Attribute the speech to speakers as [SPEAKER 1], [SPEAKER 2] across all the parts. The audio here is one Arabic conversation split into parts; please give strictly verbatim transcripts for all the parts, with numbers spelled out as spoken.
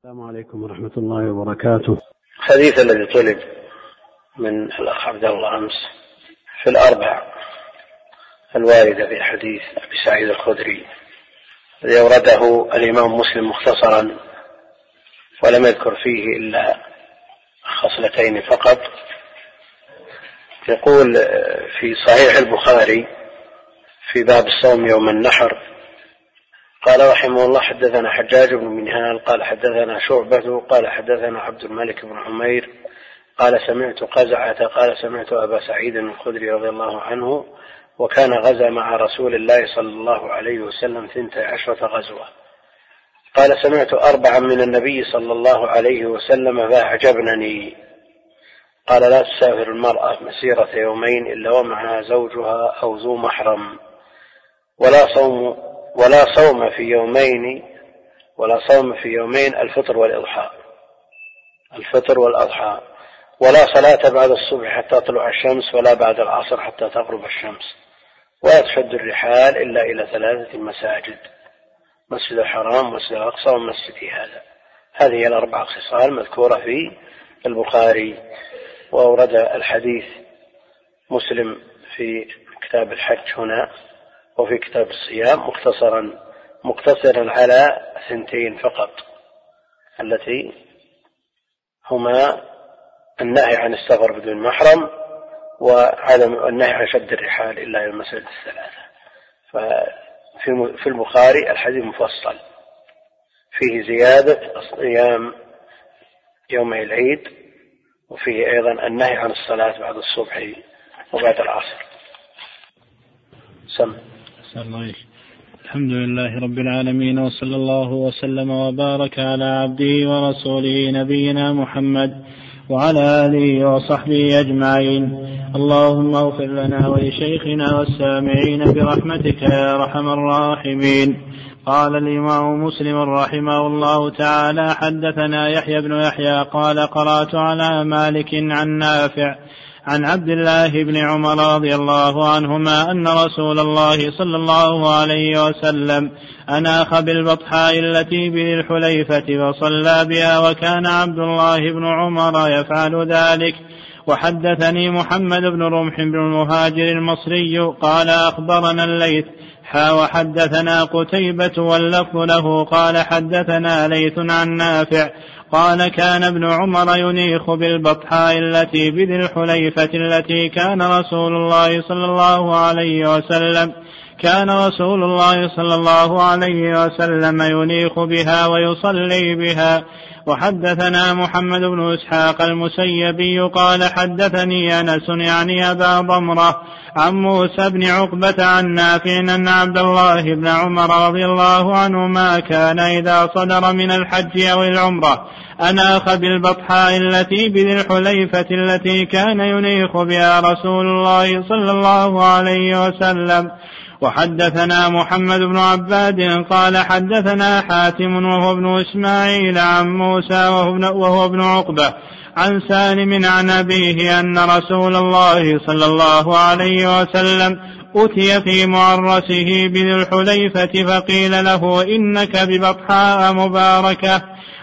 [SPEAKER 1] السلام عليكم ورحمة الله وبركاته.
[SPEAKER 2] الحديث الذي طلب من الأخ عبد الله أمس في الأربع الواردة في حديث أبي سعيد الخدري الذي أورده الإمام مسلم مختصرا ولم يذكر فيه إلا خصلتين فقط. يقول في صحيح البخاري في باب الصوم يوم النحر قال رحمه الله: حدثنا حجاج بن منهال قال حدثنا شعبة قال حدثنا عبد الملك بن عمير قال سمعت قزعة قال سمعت أبا سعيد الخدري رضي الله عنه وكان غزا مع رسول الله صلى الله عليه وسلم ثنتي عشرة غزوة. قال سمعت أربعا من النبي صلى الله عليه وسلم فأعجبنني. قال: لا تسافر المرأة مسيرة يومين إلا ومعها زوجها أو ذو محرم، ولا صوم ولا صوم في يومين ولا صوم في يومين الفطر والإضحى الفطر والأضحى ولا صلاة بعد الصبح حتى تطلع الشمس ولا بعد العصر حتى تغرب الشمس، ولا تشد الرحال إلا إلى ثلاثة مساجد: مسجد الحرام ومسجد الأقصى ومسجد هذا. هذه الأربع خصال مذكورة في البخاري، وأورد الحديث مسلم في كتاب الحج هنا وفي كتاب الصيام مختصرا مقتصرا على ثنتين فقط، التي هما النهي عن السفر بدون محرم وعدم النهي عن شد الرحال إلا إلى المساجد الثلاثة. ففي البخاري الحديث مفصل فيه زيادة صيام يومي العيد، وفيه أيضا النهي عن الصلاة بعد الصبح وبعد العصر. سم
[SPEAKER 3] الحمد لله رب العالمين، وصلى الله وسلم وبارك على عبده ورسوله نبينا محمد وعلى آله وصحبه أجمعين. اللهم اغفر لنا ولشيخنا والسامعين برحمتك يا أرحم الراحمين. قال الإمام مسلم رحمه الله تعالى: حدثنا يحيى بن يحيى قال قرأت على مالك عن نافع عن عبد الله بن عمر رضي الله عنهما أن رسول الله صلى الله عليه وسلم أناخ بالبطحاء التي بذي الحليفة فصلى بها، وكان عبد الله بن عمر يفعل ذلك. وحدثني محمد بن رمح بن المهاجر المصري قال أخبرنا الليث حا وحدثنا قتيبة واللفظ له قال حدثنا ليث عن نافع قال كان ابن عمر ينيخ بالبطحاء التي بذي الحليفة التي كان رسول الله صلى الله عليه وسلم كان رسول الله صلى الله عليه وسلم ينيخ بها ويصلي بها. وحدثنا محمد بن إسحاق المسيبي قال حدثني أنس يعني أبا ضمرة عن موسى بن عقبة عن نافع أن عبد الله بن عمر رضي الله عنهما كان إذا صدر من الحج أو العمرة أناخ بالبطحاء التي بذي الحليفة التي كان ينيخ بها رسول الله صلى الله عليه وسلم. وحدثنا محمد بن عباد قال حدثنا حاتم وهو ابن إسماعيل عن موسى وهو ابن عقبة عن سالم عن أبيه أن رسول الله صلى الله عليه وسلم أتي في معرسه بذي الحليفة فقيل له إنك ببطحاء مباركة.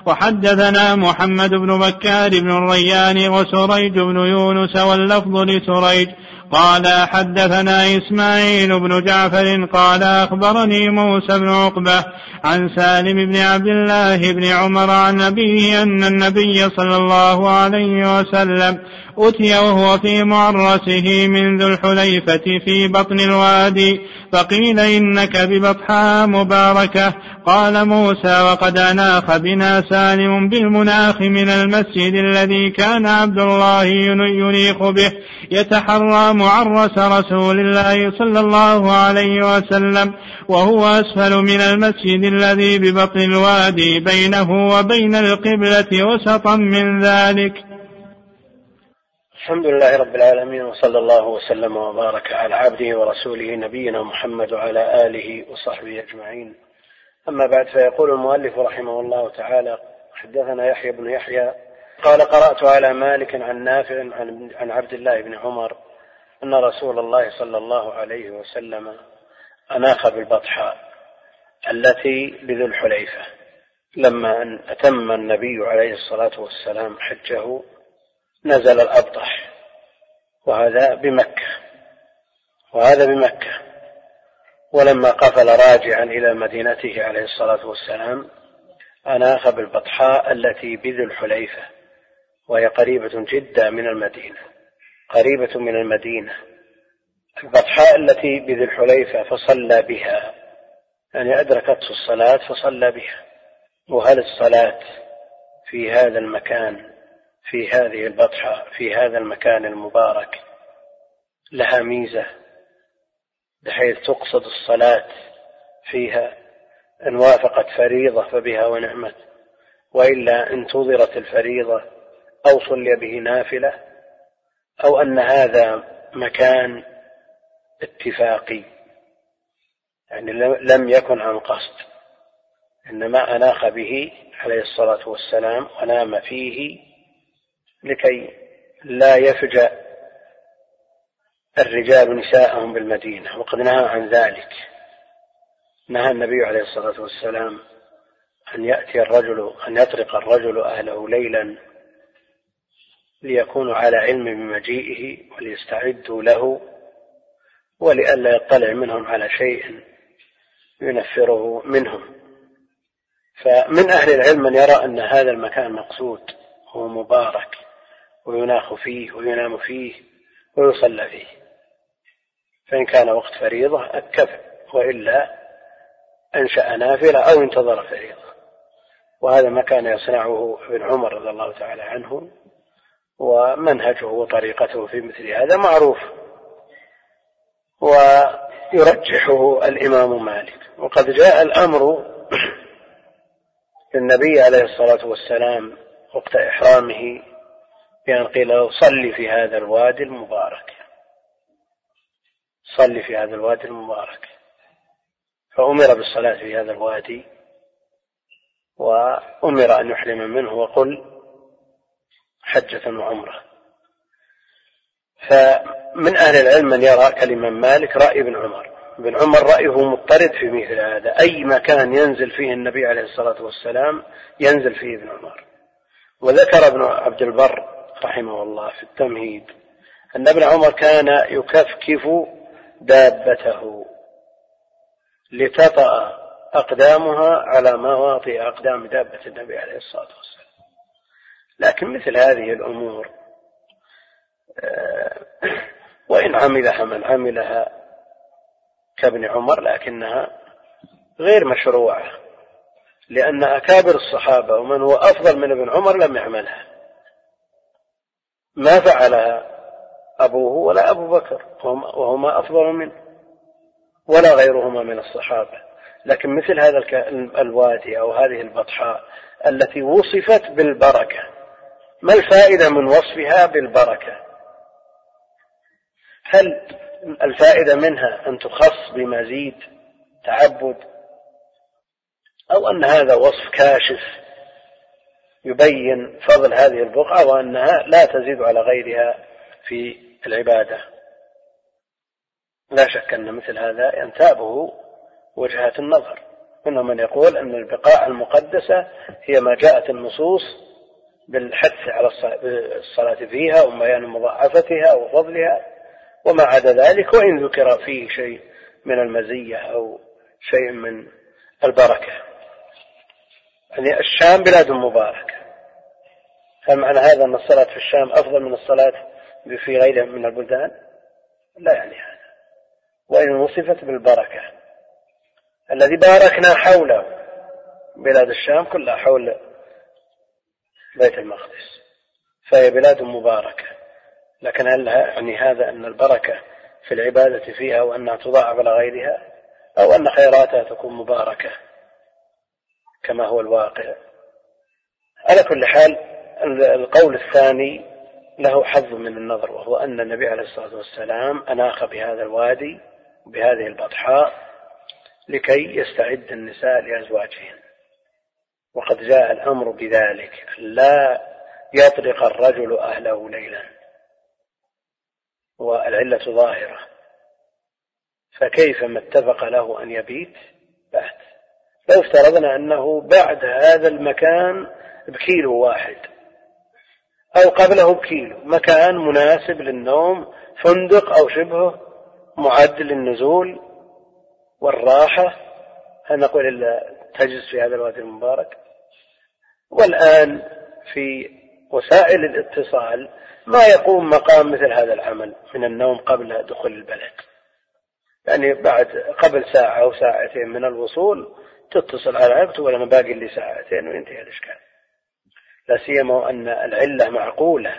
[SPEAKER 3] وحدثنا محمد بن بكار بن الريان وسريج بن يونس واللفظ لسريج قال حدثنا إسماعيل بن جعفر قال أخبرني موسى بن عقبة عن سالم بن عبد الله بن عمر عن أبيه أن النبي صلى الله عليه وسلم أتي وهو في معرسه من ذو الحليفة في بطن الوادي فقيل إنك ببطحاء مباركة. قال موسى وقد أناخ بنا سالم بالمناخ من المسجد الذي كان عبد الله ينيخ به يتحرى معرس رسول الله صلى الله عليه وسلم، وهو أسفل من المسجد الذي ببطن الوادي بينه وبين القبلة وسطا من ذلك.
[SPEAKER 2] الحمد لله رب العالمين، وصلى الله وسلم وبارك على عبده ورسوله نبينا محمد وعلى آله وصحبه أجمعين. أما بعد، فيقول المؤلف رحمه الله تعالى: حدثنا يحيى بن يحيى قال قرأت على مالك عن نافع عن عبد الله بن عمر أن رسول الله صلى الله عليه وسلم أناخ بالبطحاء التي بذو الحليفة لما أن أتم النبي عليه الصلاة والسلام حجه نزل الأبطح، وهذا بمكة وهذا بمكة ولما قفل راجعا إلى مدينته عليه الصلاة والسلام أناخ بالبطحاء التي بذي الحليفة، وهي قريبة جدا من المدينة قريبة من المدينة البطحاء التي بذي الحليفة، فصلى بها، يعني أدركته الصلاة فصلى بها. وهل الصلاة في هذا المكان في هذه البطحاء في هذا المكان المبارك لها ميزة بحيث تقصد الصلاة فيها؟ إن وافقت فريضة فبها ونعمت، وإلا إن انتظرت الفريضة أو صلي به نافلة، أو أن هذا مكان اتفاقي يعني لم يكن عن قصد، إنما أناخ به عليه الصلاة والسلام ونام فيه لكي لا يفجأ الرجال نساءهم بالمدينة، وقد نهى عن ذلك. نهى النبي عليه الصلاة والسلام أن يأتي الرجل أن يطرق الرجل أهله ليلا ليكونوا على علم بمجيئه وليستعدوا له، ولئلا يطلع منهم على شيء ينفره منهم. فمن أهل العلم من يرى أن هذا المكان مقصود هو مبارك ويناخ فيه وينام فيه ويصلى فيه، فإن كان وقت فريضة أكف، وإلا أنشأ نافلة أو انتظر فريضة. وهذا ما كان يصنعه ابن عمر رضي الله تعالى عنه، ومنهجه وطريقته في مثل هذا معروف ويرجحه الإمام مالك. وقد جاء الأمر للنبي عليه الصلاة والسلام وقت إحرامه بأن قيل له صل في هذا الوادي المبارك صل في هذا الوادي المبارك فأمر بالصلاة في هذا الوادي، وأمر أن يحرم منه وقل حجة وعمرة. فمن أهل العلم من يرى كالإمام مالك رأي ابن عمر. ابن عمر رأيه مضطرد في مثل هذا، أي مكان ينزل فيه النبي عليه الصلاة والسلام ينزل فيه ابن عمر. وذكر ابن عبد البر رحمه الله في التمهيد أن ابن عمر كان يكفكف دابته لتطأ أقدامها على مواطئ أقدام دابة النبي عليه الصلاة والسلام. لكن مثل هذه الأمور وإن عملها من عملها كابن عمر لكنها غير مشروعة، لأن أكابر الصحابة ومن هو أفضل من ابن عمر لم يعملها، ما فعلها أبوه ولا أبو بكر وهما أفضل منه ولا غيرهما من الصحابة. لكن مثل هذا الوادي أو هذه البطحاء التي وصفت بالبركة، ما الفائدة من وصفها بالبركة؟ هل الفائدة منها أن تخص بمزيد تعبد، أو أن هذا وصف كاشف يبين فضل هذه البقعة وأنها لا تزيد على غيرها في العبادة؟ لا شك أن مثل هذا ينتابه وجهات النظر. منهم من يقول أن البقاع المقدسة هي ما جاءت النصوص بالحث على الصلاة فيها وبيان مضاعفتها وفضلها، وما عدا ذلك وإن ذكر فيه شيء من المزية أو شيء من البركة. يعني الشام بلاد مباركة، هل معنى هذا أن الصلاة في الشام أفضل من الصلاة في غيرها من البلدان؟ لا يعني هذا. وإن وصفت بالبركة الذي باركنا حوله، بلاد الشام كلها حول بيت المقدس، فهي بلاد مباركة. لكن هل يعني هذا أن البركة في العبادة فيها وأنها تضاعف على غيرها، أو أن خيراتها تكون مباركة كما هو الواقع؟ على كل حال القول الثاني له حظ من النظر، وهو أن النبي عليه الصلاة والسلام أناخ بهذا الوادي بهذه البطحاء لكي يستعد النساء لأزواجهن. وقد جاء الأمر بذلك، لا يطرق الرجل أهله ليلا، والعلة ظاهرة، فكيف ما اتفق له أن يبيت بات. لو افترضنا أنه بعد هذا المكان بكيلو واحد أو قبله بكيلو، مكان مناسب للنوم، فندق أو شبهه، معد للنزول والراحة، هل نقول إلا تجلس في هذا الوادي المبارك؟ والآن في وسائل الاتصال ما يقوم مقام مثل هذا العمل من النوم قبل دخول البلد، يعني بعد قبل ساعة أو ساعتين من الوصول تتصل على العبد ولا أنا باقي لي ساعتين وينتهي الإشكال، لا سيما أن العلة معقولة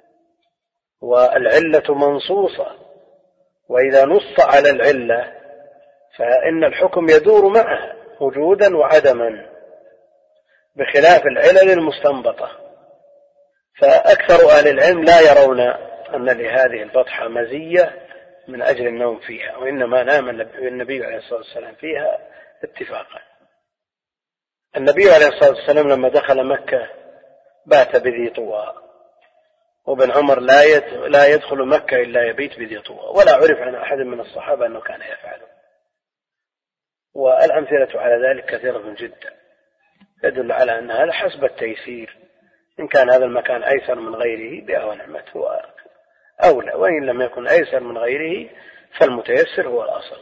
[SPEAKER 2] والعلة منصوصة، وإذا نص على العلة فإن الحكم يدور معها وجودا وعدما، بخلاف العلل المستنبطة. فأكثر أهل العلم لا يرون أن لهذه البطحة مزية من أجل النوم فيها، وإنما نام النبي عليه الصلاة والسلام فيها اتفاقا. النبي عليه الصلاة والسلام لما دخل مكة بات بذي طوى، وابن عمر لا يدخل مكة إلا يبيت بذي طوى، ولا عرف عن أحد من الصحابة أنه كان يفعله. والأمثلة على ذلك كثيرة جدا يدل على أن هذا حسب التيسير، إن كان هذا المكان أيسر من غيره بها ونعمته أولى، وإن لم يكن أيسر من غيره فالمتيسر هو الأصل.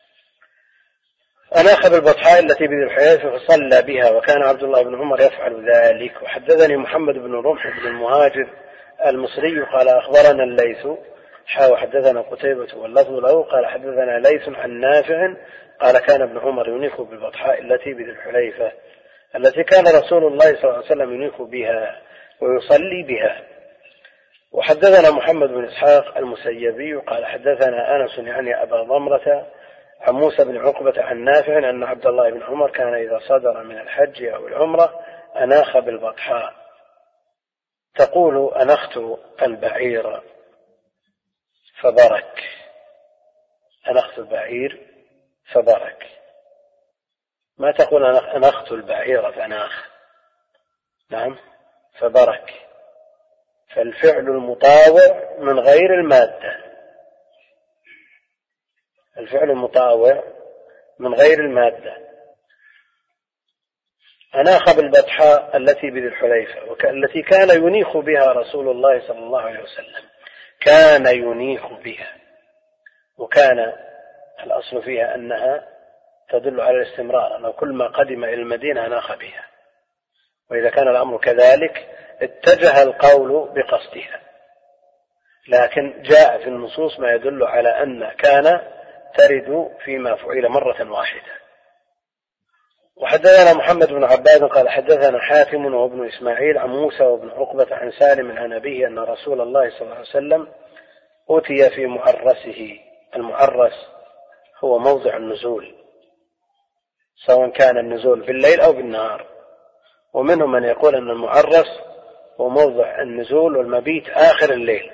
[SPEAKER 2] أناخ بالبطحاء التي بذي الحليفة فصلى بها، وكان عبد الله بن عمر يفعل ذلك. وحدثني محمد بن رمح بن المهاجر المصري قال أخبرنا الليث حاو حدثنا قتيبة واللفظ له قال حدثنا ليث عن نافع قال كان ابن عمر ينيخ بالبطحاء التي بذي الحليفة التي كان رسول الله صلى الله عليه وسلم ينيخ بها ويصلي بها. وحدثنا محمد بن إسحاق المسيبي قال حدثنا أنس يعني أبا ضمرة عن موسى بن عقبة عن نافع أن عبد الله بن عمر كان إذا صدر من الحج أو العمرة أناخ بالبطحاء. تقول أنخت البعير فبرك، أنخت البعير فبرك، ما تقول أنخت البعير فناخ، نعم فبرك، فالفعل المطاوع من غير المادة، الفعل المطاوع من غير المادة. أناخ بالبطحاء التي بذي الحليفة التي كان ينيخ بها رسول الله صلى الله عليه وسلم، كان ينيخ بها، وكان الأصل فيها أنها تدل على الاستمرار، أنه كل ما قدم إلى المدينة أناخ بها، وإذا كان الأمر كذلك اتجه القول بقصدها، لكن جاء في النصوص ما يدل على أن كان ترد فيما فعل مرة واحدة. وحدثنا محمد بن عباد قال حدثنا حاتم وابن إسماعيل عن موسى وابن عقبة عن سالم عن أبيه أن رسول الله صلى الله عليه وسلم أتي في معرسه. المعرس هو موضع النزول، سواء كان النزول بالليل أو بالنهار، ومنهم من يقول أن المعرس هو موضع النزول والمبيت آخر الليل.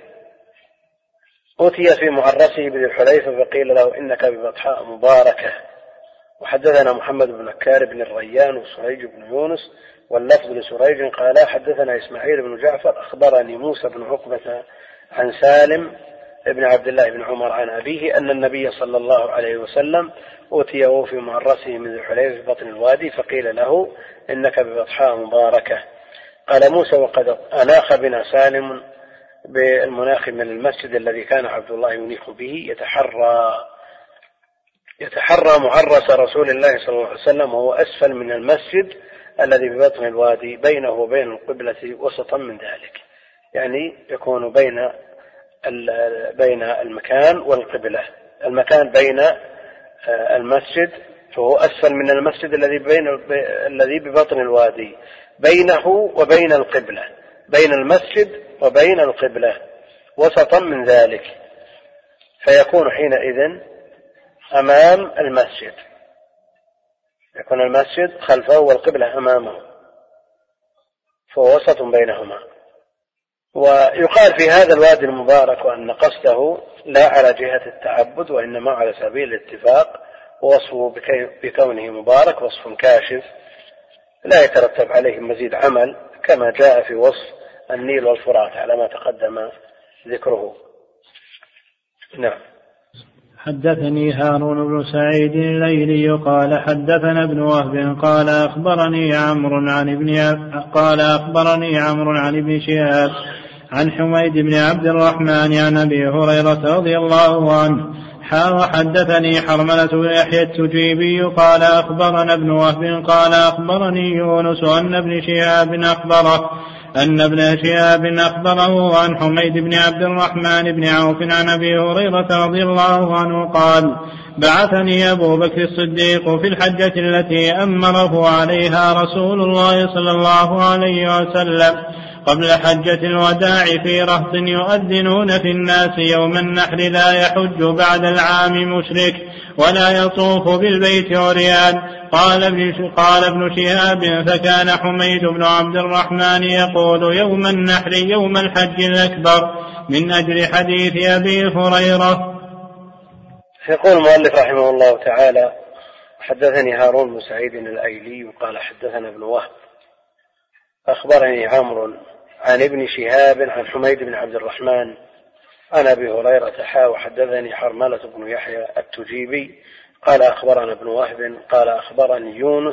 [SPEAKER 2] أتي في معرسه بذي الحليفة فقيل له إنك ببطحاء مباركة. وحدثنا محمد بن نكار بن الريان وسريج بن يونس واللفظ لسريج قال حدثنا إسماعيل بن جعفر أخبرني موسى بن عقبة عن سالم ابن عبد الله بن عمر عن أبيه أن النبي صلى الله عليه وسلم أتي في معرسه من ذي الحليفة في بطن الوادي فقيل له إنك ببطحاء مباركة. قال موسى وقد أناخ بنا سالم بالمناخ من المسجد الذي كان عبد الله ينيخ به يتحرى يتحرى معرس رسول الله صلى الله عليه وسلم، وهو أسفل من المسجد الذي ببطن الوادي بينه وبين القبلة وسطا من ذلك، يعني يكون بين بين المكان والقبلة. المكان بين المسجد فهو أسفل من المسجد الذي بين الذي ببطن الوادي، بينه وبين القبلة، بين المسجد وبين القبلة وسطا من ذلك، فيكون حينئذ أمام المسجد، يكون المسجد خلفه والقبلة أمامه، فهو وسط بينهما. ويقال في هذا الوادي المبارك أن قصده لا على جهة التعبد وإنما على سبيل الاتفاق، ووصفه بكونه مبارك وصف كاشف لا يترتب عليه مزيد عمل، كما جاء في وصف النيل والفرات على ما تقدم ذكره. نعم.
[SPEAKER 3] حدثني هارون بن سعيد الليلي قال حدثنا ابن وهب قال أخبرني عمرو عن ابن قال أخبرني عمرو عن ابن شهاب عن حميد بن عبد الرحمن عن أبي هريرة رضي الله عنه وحدثني حرملة بن يحيى التجيبي قال أخبرنا ابن وهب قال أخبرني يونس أن ابن شهاب أخبره أن ابن شهاب أخبره عن حميد بن عبد الرحمن بن عوف عن أبي هريرة رضي الله عنه قال بعثني أبو بكر الصديق في الحجة التي أمره عليها رسول الله صلى الله عليه وسلم قبل حجة الوداع في رهط يؤذنون في الناس يوم النحر لا يحج بعد العام مشرك ولا يطوف بالبيت عريان. قال ابن, قال ابن شهاب فكان حميد بن عبد الرحمن يقول يوم النحر يوم الحج الأكبر من أجل حديث أبي هريرة.
[SPEAKER 2] يقول المؤلف رحمه الله تعالى حدثني هارون بن سعيد الأيلي قال حدثنا ابن وهب أخبرني عمرو عن ابن شهاب عن حميد بن عبد الرحمن عن أبي هريرة حا وحدثني حرملة بن يحيى التجيبي قال أخبرنا ابن وهب قال أخبرني يونس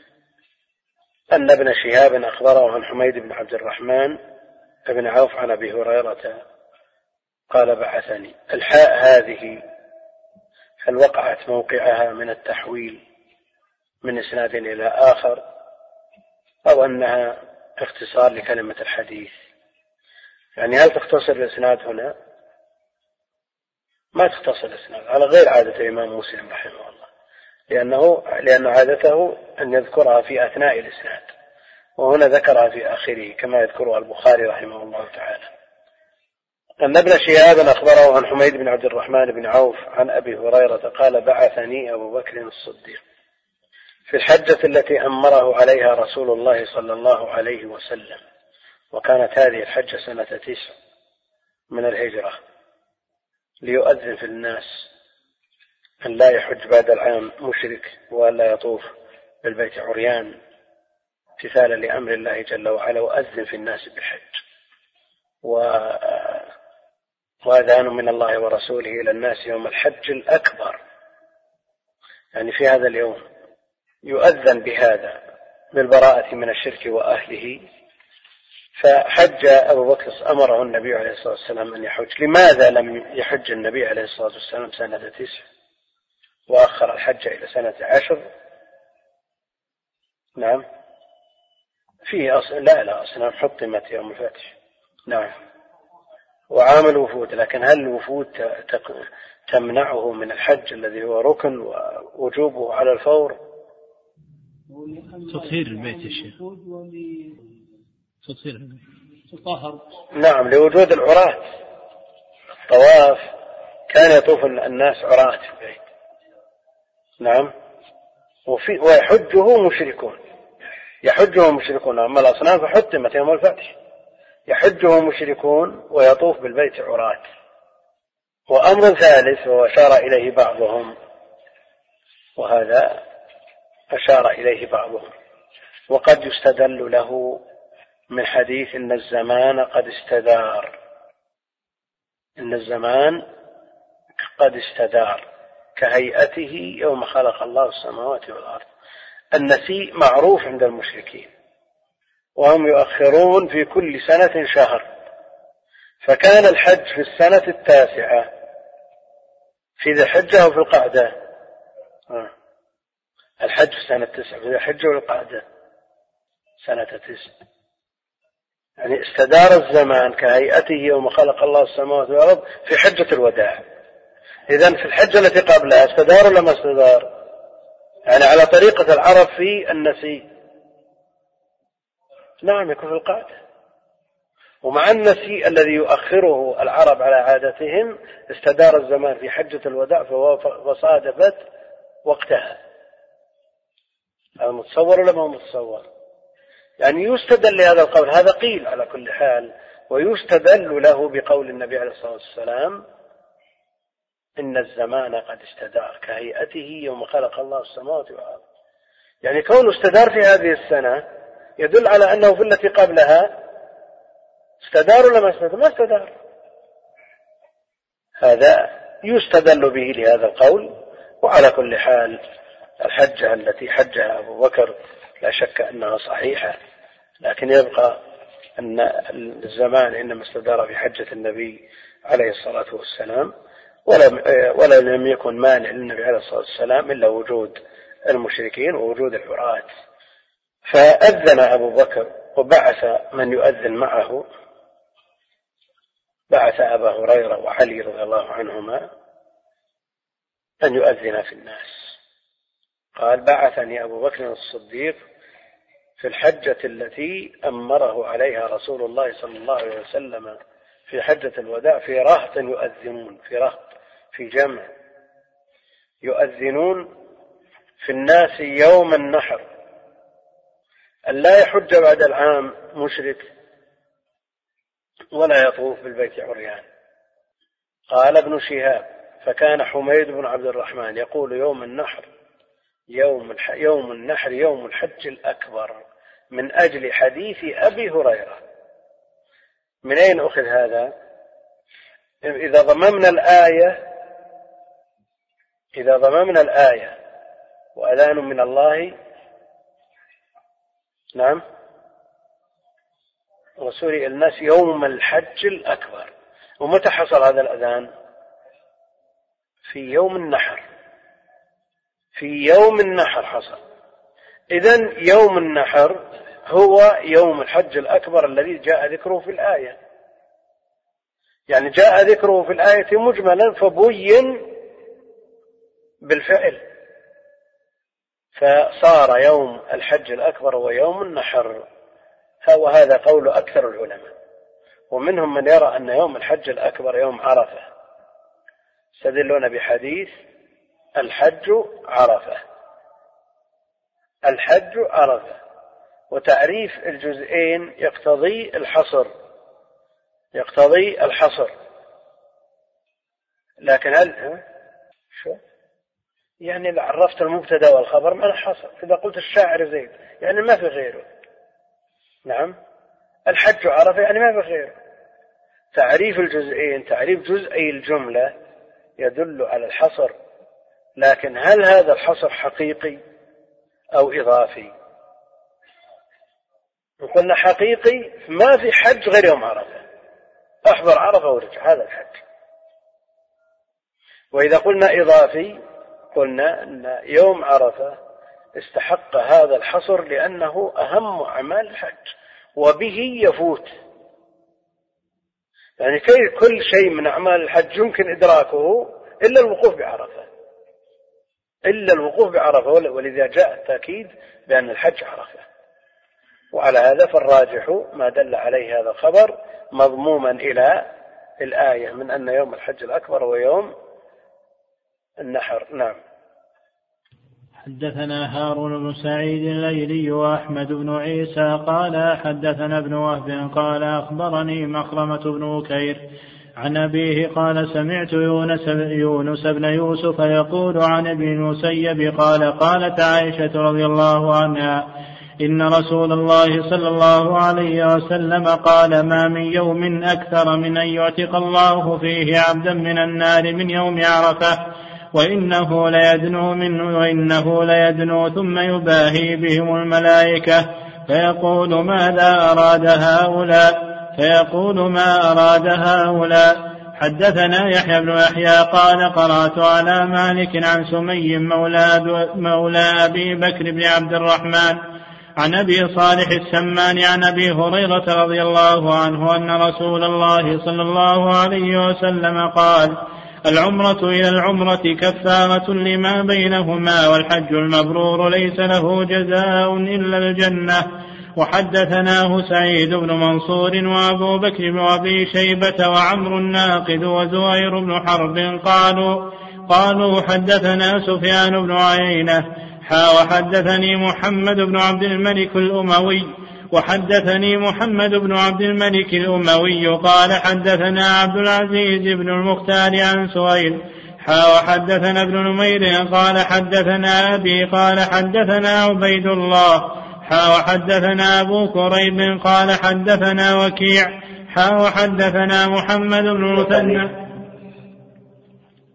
[SPEAKER 2] أن ابن شهاب أخبره عن حميد بن عبد الرحمن بن عوف عن أبي هريرة قال بعثني. الحاء هذه هل وقعت موقعها من التحويل من إسناد إلى آخر أو أنها اختصار لكلمة الحديث؟ يعني هل تختصر الإسناد هنا؟ ما تختصر الإسناد على غير عادة إمام مسلم رحمه الله، لأنه لأن عادته أن يذكرها في أثناء الإسناد، وهنا ذكرها في آخره كما يذكرها البخاري رحمه الله تعالى. أن ابن شهاب أخبره عن حميد بن عبد الرحمن بن عوف عن أبي هريرة قال بعثني أبو بكر الصديق في الحجة التي أمره عليها رسول الله صلى الله عليه وسلم، وكانت هذه الحجة سنة تسع من الهجرة، ليؤذن في الناس أن لا يحج بعد العام مشرك وأن لا يطوف بالبيت عريان امتثالا لأمر الله جل وعلا، وأذن في الناس بالحج، وأذان من الله ورسوله إلى الناس يوم الحج الأكبر، يعني في هذا اليوم يؤذن بهذا بالبراءة من الشرك وأهله. فحج أبو بكر أمره النبي عليه الصلاة والسلام أن يحج. لماذا لم يحج النبي عليه الصلاة والسلام سنة تسع وأخر الحج إلى سنة عشر؟ نعم فيه أصل لا لا أصلا حطمت يوم الفتح. نعم وعام الوفود، لكن هل الوفود تمنعه من الحج الذي هو ركن ووجوبه على الفور؟
[SPEAKER 3] تطهير البيت يا شيخ، تطهير تطهر.
[SPEAKER 2] نعم لوجود العراة، طواف كان يطوف الناس عراة في البيت. نعم وفي ويحجه مشركون، يحجه مشركون، أما الأصنام فحتمت يوم الفتح، يحجه مشركون ويطوف بالبيت عراة. وأمر ثالث وأشار إليه بعضهم، وهذا أشار إليه بعضهم وقد يستدل له من حديث إن الزمان قد استدار، إن الزمان قد استدار كهيئته يوم خلق الله السماوات والأرض. النسيء معروف عند المشركين وهم يؤخرون في كل سنة شهر، فكان الحج في السنة التاسعة في ذي الحجة أو في القعدة؟ الحج في سنة تسعة في ذي الحجة والقعدة سنة تسع، يعني استدار الزمان كهيئته يوم خلق الله السماوات والأرض في حجة الوداع. إذن في الحجة التي قبلها استدار ولا ما استدار؟ يعني على طريقة العرب في النسيء. نعم يكون في القعدة. ومع النسيء الذي يؤخره العرب على عادتهم استدار الزمان في حجة الوداع فصادفت وقتها. هذا متصور ولا ما متصور؟ يعني يستدل لهذا القول، هذا قيل على كل حال، ويستدل له بقول النبي عليه الصلاة والسلام إن الزمان قد استدار كهيئته يوم خلق الله السماوات والأرض. يعني كونه استدار في هذه السنة يدل على أنه في التي قبلها استدار ولا ما استدار؟ ما استدار. هذا يستدل به لهذا القول. وعلى كل حال الحجة التي حجها أبو بكر لا شك أنها صحيحة، لكن يبقى أن الزمان إنما استدار في حجة النبي عليه الصلاة والسلام، ولم, ولم يكن مانع للنبي عليه الصلاة والسلام إلا وجود المشركين ووجود العراة. فأذن أبو بكر وبعث من يؤذن معه، بعث أبا هريرة وعلي رضي الله عنهما أن يؤذن في الناس. قال بعثني أبو بكر الصديق في الحجة التي أمره عليها رسول الله صلى الله عليه وسلم في حجة الوداع في رهط يؤذنون، في رهط في جمع، يؤذنون في الناس يوم النحر، أن لا يحج بعد العام مشرك ولا يطوف بالبيت عريان. قال ابن شهاب فكان حميد بن عبد الرحمن يقول يوم النحر يوم, يوم النحر يوم الحج الأكبر من أجل حديث أبي هريرة. من أين أخذ هذا؟ إذا ضممنا الآية إذا ضممنا الآية وأذان من الله نعم رسول الناس يوم الحج الأكبر، ومتى حصل هذا الأذان؟ في يوم النحر، في يوم النحر حصل. إذن يوم النحر هو يوم الحج الأكبر الذي جاء ذكره في الآية، يعني جاء ذكره في الآية مجملا فبين بالفعل، فصار يوم الحج الأكبر ويوم النحر. وهذا قول أكثر العلماء، ومنهم من يرى أن يوم الحج الأكبر يوم عرفة، يستدلون بحديث الحج عرفة، الحج عرفة، وتعريف الجزئين يقتضي الحصر، يقتضي الحصر. لكن هل شو يعني إذا عرفت المبتدا والخبر ما حصل؟ إذا قلت الشاعر زيد يعني ما في غيره، نعم الحج عرفة يعني ما في غيره. تعريف الجزئين، تعريف جزئي الجملة يدل على الحصر، لكن هل هذا الحصر حقيقي أو إضافي؟ وقلنا حقيقي ما في حج غير يوم عرفة، أحضر عرفة ورجع، هذا الحج. وإذا قلنا إضافي قلنا أن يوم عرفة استحق هذا الحصر لأنه أهم أعمال الحج وبه يفوت، يعني كل شيء من أعمال الحج يمكن إدراكه إلا الوقوف بعرفة، إلا الوقوف بعرفة، ولذا جاء التأكيد بأن الحج عرفة. وعلى هذا فالراجح ما دل عليه هذا الخبر مضموما إلى الآية من أن يوم الحج الأكبر ويوم النحر. نعم.
[SPEAKER 3] حدثنا هارون بن سعيد الليلي وأحمد بن عيسى قال حدثنا ابن وهب قال أخبرني مخرمة بن بكير عن أبيه قال سمعت يونس, يونس بن يوسف يقول عن ابن المسيب قال قالت عائشة رضي الله عنها إن رسول الله صلى الله عليه وسلم قال ما من يوم أكثر من أن يعتق الله فيه عبدا من النار من يوم عرفة وإنه ليدنو منه وإنه ليدنو ثم يباهي بهم الملائكة فيقول ماذا أراد هؤلاء فيقول ما أراد هؤلاء. حدثنا يحيى بن يحيى قال قرأت على مالك عن سمي مولى, مولى أبي بكر بن عبد الرحمن عن أبي صالح السمان عن أبي هريرة رضي الله عنه أن رسول الله صلى الله عليه وسلم قال العمرة إلى العمرة كفارة لما بينهما والحج المبرور ليس له جزاء إلا الجنة. وحدثناه سعيد بن منصور وأبو بكر بن أبي شيبة وعمر الناقد وزهير بن حرب قالوا قالوا حدثنا سفيان بن عيينة حا وحدثني محمد بن عبد الملك الأموي وحدثني محمد بن عبد الملك الأموي قال حدثنا عبد العزيز بن المختار عن سهيل حا وحدثنا ابن نمير قال حدثنا أبي قال حدثنا عبيد الله حا وحدثنا أبو كريب قال حدثنا وكيع حا وحدثنا محمد بن المثنى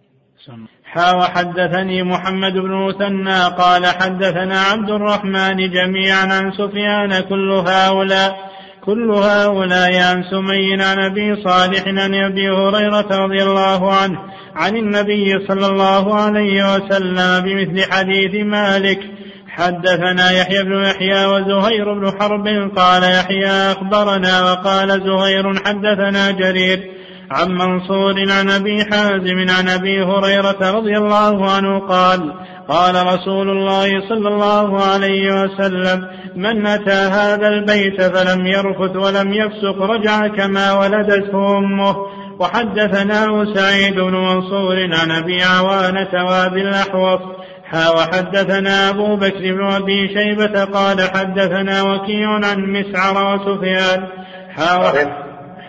[SPEAKER 3] حا وحدثني محمد بن مثنى قال حدثنا عبد الرحمن جميعا عن سفيان كل هؤلاء كل هؤلاء عن سمي عن أبي صالح عن أبي هريرة رضي الله عنه عن النبي صلى الله عليه وسلم بمثل حديث مالك. حدثنا يحيى بن يحيى وزهير بن حرب قال يحيى أخبرنا وقال زهير حدثنا جرير عن منصور عن أبي حازم عن أبي هريرة رضي الله عنه قال قال رسول الله صلى الله عليه وسلم من أتى هذا البيت فلم يرفث ولم يفسق رجع كما ولدته أمه. وحدثناه سعيد بن منصور عن أبي عوانة وأبي الأحوص حا وحدثنا أبو بكر بن أبي شيبة قال حدثنا وكيع عن مسعر وسفيان حا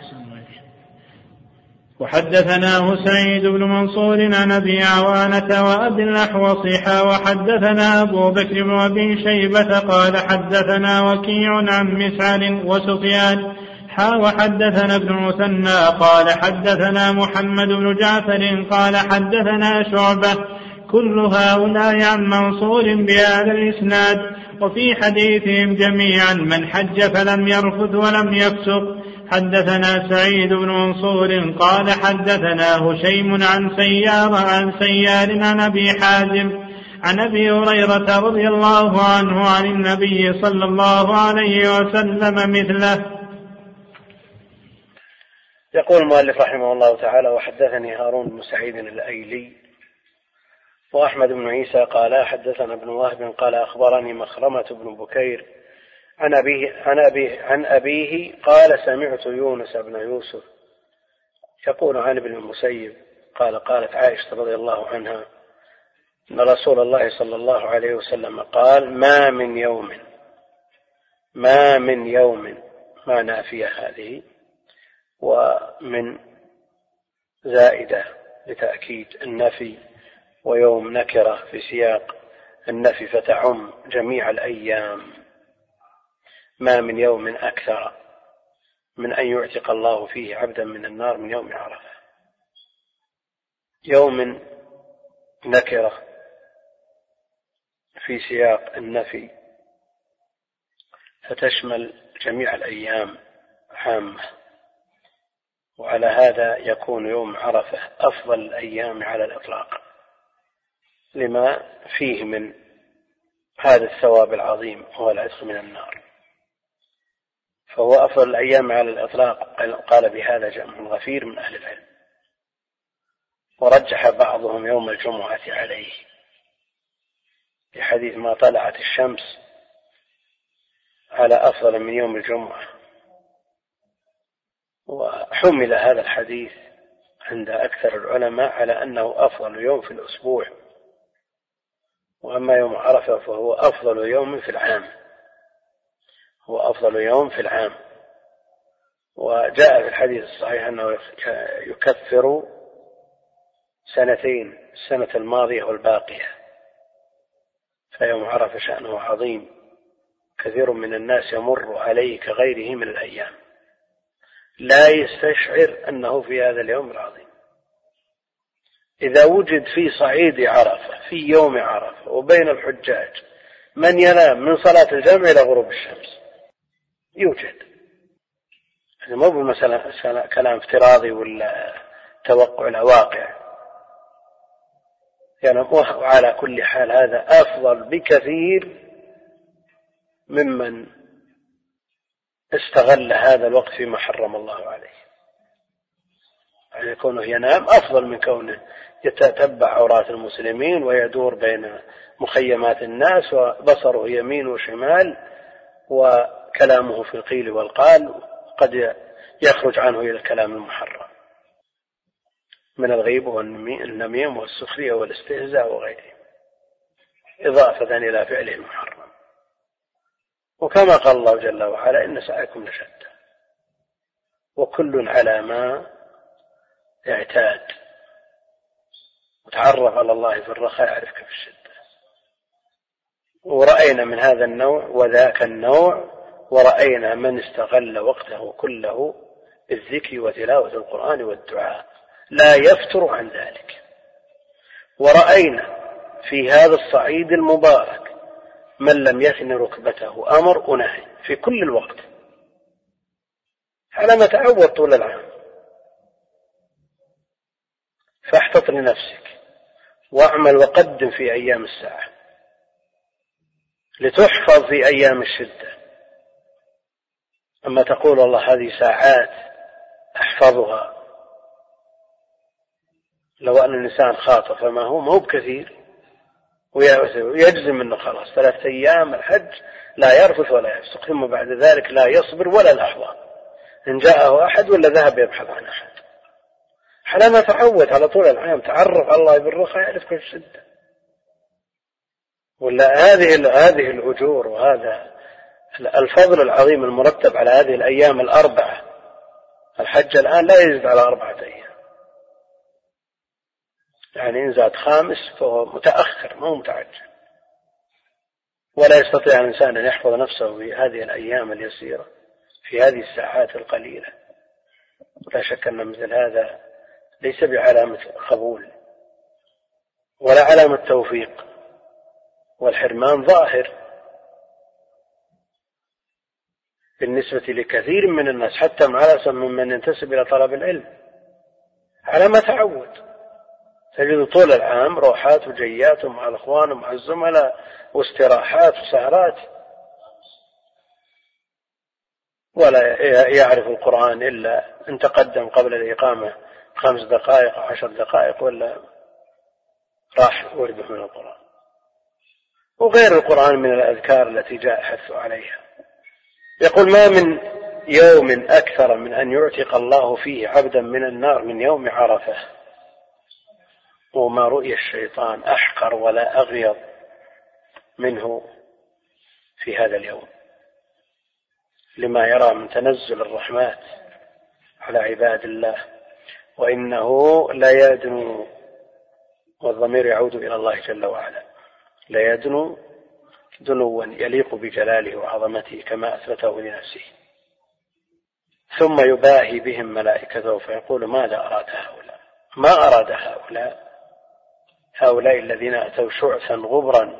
[SPEAKER 3] وحدثناه سعيد بن منصور عن أبي عوانة وأبي الأحوص حا وحدثنا أبو بكر بن أبي شيبة قال حدثنا وكيع عن مسعر وسفيان حا وحدثنا ابن مثنى قال حدثنا محمد بن جعفر قال حدثنا شعبة كل هؤلاء عن منصور بهذا الإسناد. وفي حديثهم جميعا من حج فلم يرفث ولم يفسق. حدثنا سعيد بن منصور قال حدثنا هشيم عن سيار عن سيار عن أبي حازم عن أبي هريرة رضي الله عنه عن النبي صلى الله عليه وسلم مثله.
[SPEAKER 2] يقول المؤلف رحمه الله تعالى وحدثني هارون بن سعيد الأيلي وأحمد بن عيسى قال حدثنا ابن وهب قال أخبرني مخرمة بن بكير عن أبيه, عن أبيه, عن أبيه قال سمعت يونس بن يوسف يقول عن ابن المسيب قال قالت عائشة رضي الله عنها أن رسول الله صلى الله عليه وسلم قال ما من يوم ما من يوم ما نافية هذه ومن زائدة لتأكيد النفي ويوم نكرة في سياق النفي فتعم جميع الأيام. ما من يوم أكثر من أن يعتق الله فيه عبدا من النار من يوم عرفة. يوم نكرة في سياق النفي فتشمل جميع الأيام عامة، وعلى هذا يكون يوم عرفة أفضل الأيام على الإطلاق لما فيه من هذا الثواب العظيم هو العتق من النار، فهو أفضل الأيام على الإطلاق. قال بهذا جمع غفير من أهل العلم، ورجح بعضهم يوم الجمعة عليه لحديث ما طلعت الشمس على أفضل من يوم الجمعة. وحمل هذا الحديث عند أكثر العلماء على أنه أفضل يوم في الأسبوع، وأما يوم عرفة فهو أفضل يوم في العام هو أفضل يوم في العام. وجاء في الحديث الصحيح أنه يكفر سنتين، السنة الماضية والباقية، فيوم عرفة شأنه عظيم، كثير من الناس يمر عليه كغيره من الأيام لا يستشعر أنه في هذا اليوم العظيم. إذا وجد في صعيد عرفة في يوم عرفة وبين الحجاج من ينام من صلاة الجمع إلى غروب الشمس يوجد، هذا مو بمثلا كلام افتراضي ولا توقع الواقع يعني. وعلى كل حال هذا أفضل بكثير ممن استغل هذا الوقت فيما حرم الله عليه، يعني يكونه ينام أفضل من كونه يتتبع عورات المسلمين ويدور بين مخيمات الناس وبصره يمين وشمال وكلامه في القيل والقال، قد يخرج عنه إلى الكلام المحرم من الغيب والنميم والسخرية والاستهزاء وغيره، إضافة إلى فعله المحرم. وكما قال الله جل وعلا إن سعيكم لشتى وكل على ما اعتاد، وتعرف على الله في الرخاء يعرفك في الشدة. ورأينا من هذا النوع وذاك النوع، ورأينا من استغل وقته كله بالذكر وتلاوة القرآن والدعاء لا يفتر عن ذلك، ورأينا في هذا الصعيد المبارك من لم يثن ركبته أمر ونهي في كل الوقت، على ما تعود طول العام. فاحتط لنفسك واعمل وقدم في أيام الساعة لتحفظ في أيام الشدة. أما تقول الله هذه ساعات أحفظها، لو أن الإنسان خاطف فما هو ما هو بكثير ويجزم أنه خلاص ثلاثة أيام الحج لا يرفث ولا يفسق، ثم بعد ذلك لا يصبر ولا لحظة إن جاءه أحد ولا ذهب يبحث عن أحد. على ما تعود على طول العام، تعرف الله بالرخاء يعرفك الشدة. ولا هذه هذه الأجور وهذا الفضل العظيم المرتب على هذه الأيام الأربعة. الحج الآن لا يزيد على أربعة أيام، يعني إن زاد خامس فهو متأخر ما هو متعجل. ولا يستطيع الإنسان أن يحفظ نفسه في هذه الأيام اليسيرة في هذه الساعات القليلة. لا شك أن مثل هذا ليس بعلامة قبول ولا علامة توفيق، والحرمان ظاهر بالنسبة لكثير من الناس، حتى مع الأسف ممن ينتسب إلى طلب العلم، على ما تعود. تجد طول العام روحات وجيات مع الأخوان ومع الزملاء واستراحات وسهرات، ولا يعرف القرآن إلا إن تقدم قبل الإقامة خمس دقائق عشر دقائق ولا راح ورده من القرآن، وغير القرآن من الأذكار التي جاء حث عليها. يقول ما من يوم أكثر من أن يعتق الله فيه عبدا من النار من يوم عرفة، وما رؤي الشيطان أحقر ولا أغيظ منه في هذا اليوم، لما يرى من تنزل الرحمات على عباد الله. وإنه لا يدنو، والضمير يعود إلى الله جل وعلا، لا يدنو دنوا يليق بجلاله وعظمته كما أثبته لنفسه، ثم يباهي بهم ملائكته فيقول ماذا أراد هؤلاء؟ ما أراد هؤلاء؟ هؤلاء الذين أتوا شعثا غبرا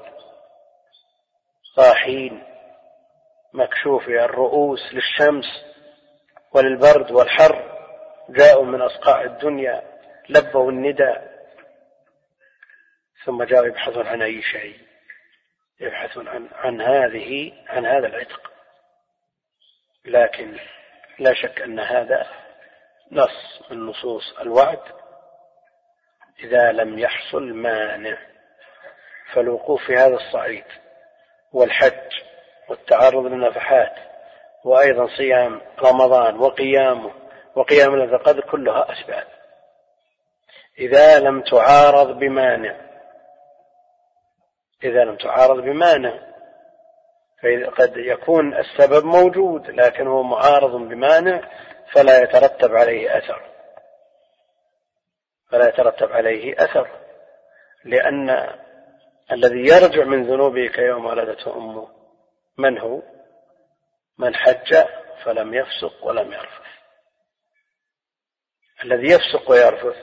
[SPEAKER 2] صاحين مكشوفي الرؤوس للشمس وللبرد والحر، جاءوا من أصقاع الدنيا لبوا الندى، ثم جاءوا يبحثون عن أي شيء، يبحثون عن, عن هذه عن هذا العتق. لكن لا شك أن هذا نص من نصوص الوعد إذا لم يحصل مانع. فالوقوف في هذا الصعيد والحج والتعرض للنفحات وأيضا صيام رمضان وقيامه وقيام ليلة القدر كلها أسباب إذا لم تعارض بمانع، إذا لم تعارض بمانع فقد يكون السبب موجود لكن هو معارض بمانع فلا يترتب عليه أثر، فلا يترتب عليه أثر لأن الذي يرجع من ذنوبه كيوم ولدته أمه من هو؟ من حج فلم يفسق ولم يرفث. الذي يفسق ويرفث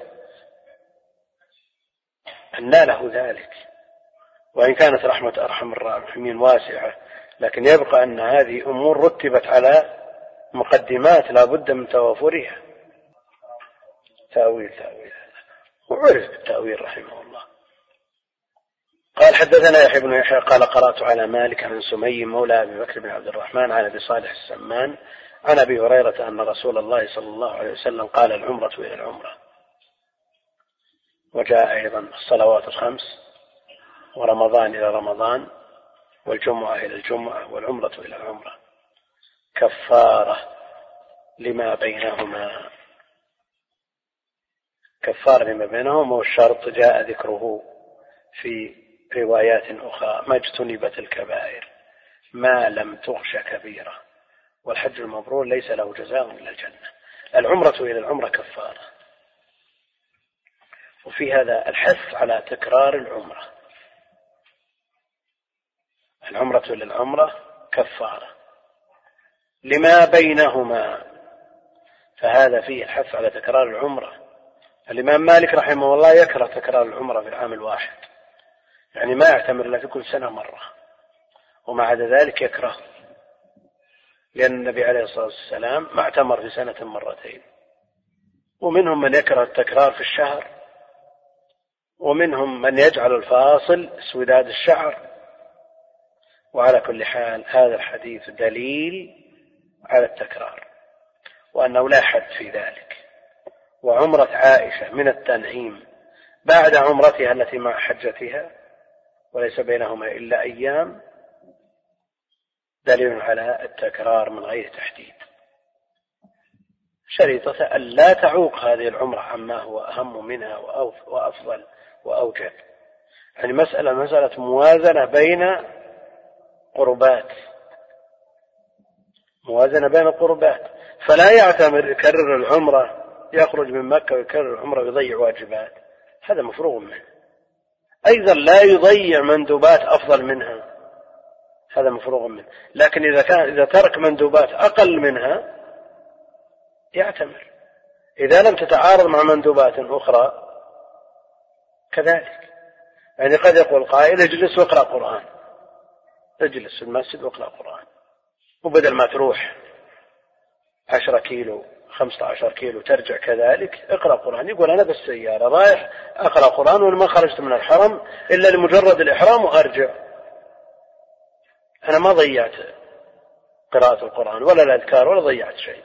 [SPEAKER 2] أن له ذلك، وإن كانت رحمة أرحم الراحمين واسعة، لكن يبقى أن هذه أمور رتبت على مقدمات لا بد من توافرها. تأويل تأويل وعرف بالتأويل رحمه الله. قال حدثنا يحيى بن يحيى قال قرأت على مالك عن سمي مولى أبي بكر بن عبد الرحمن عن أبي صالح السمان عن أبي هريرة أن رسول الله صلى الله عليه وسلم قال العمرة إلى العمرة. وجاء أيضا الصلوات الخمس ورمضان إلى رمضان والجمعة إلى الجمعة والعمرة إلى العمرة كفارة لما بينهما، كفارة لما بينهما. والشرط جاء ذكره في روايات أخرى ما اجتنبت الكبائر ما لم تغش كبيرة، والحج المبرور ليس له جزاء إلا الجنة. العمرة إلى العمرة كفارة، وفي هذا الحث على تكرار العمرة. العمرة إلى العمرة كفارة لما بينهما، فهذا فيه الحث على تكرار العمرة الإمام مالك رحمه الله يكره تكرار العمرة في العام الواحد، يعني ما يعتمر إلا في كل سنة مرة، ومع ذلك يكره، لأن النبي عليه الصلاة والسلام ما اعتمر في سنة مرتين. ومنهم من يكره التكرار في الشهر، ومنهم من يجعل الفاصل اسوداد الشعر. وعلى كل حال هذا الحديث دليل على التكرار، وأنه لا حد في ذلك. وعمرة عائشة من التنعيم بعد عمرتها التي مع حجتها وليس بينهما إلا أيام دليل على التكرار من غير تحديد، شريطة أن لا تعوق هذه العمرة عما هو أهم منها وأفضل وأوجب. يعني مسألة مسألة موازنة بين قربات، موازنة بين القربات، فلا يعتمر يكرر العمرة يخرج من مكة ويكرر العمرة ويضيع واجبات، هذا مفروغ منه. أيضا لا يضيع مندوبات أفضل منها، هذا مفروغ منه. لكن إذا كان إذا ترك مندوبات أقل منها يعتمر، إذا لم تتعارض مع مندوبات أخرى كذلك. يعني قد يقول قائل اجلس واقرأ قرآن، اجلس في المسجد واقرأ قرآن، وبدل ما تروح عشرة كيلو خمسة عشر كيلو ترجع كذلك اقرأ قرآن. يقول أنا بالسيارة رايح أقرأ قرآن وما خرجت من الحرم إلا لمجرد الإحرام وأرجع، أنا ما ضيعت قراءة القرآن ولا الأذكار ولا ضيعت شيء.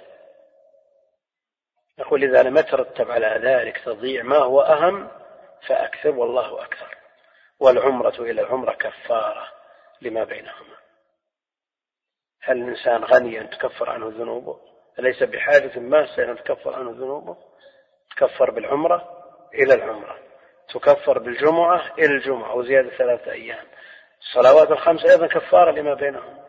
[SPEAKER 2] نقول إذا لم يترتب على ذلك تضييع ما هو أهم فأكثر والله أكثر. والعمرة إلى العمرة كفارة لما بينهما. هل الإنسان غني أن تكفر عنه ذنوبه؟ ليس بحاجة ماسة أن تكفر عنه ذنوبه؟ تكفر بالعمرة إلى العمرة، تكفر بالجمعة إلى الجمعة وزيادة ثلاثة أيام. الصلوات الخمس أيضا كفارة لما بينهم.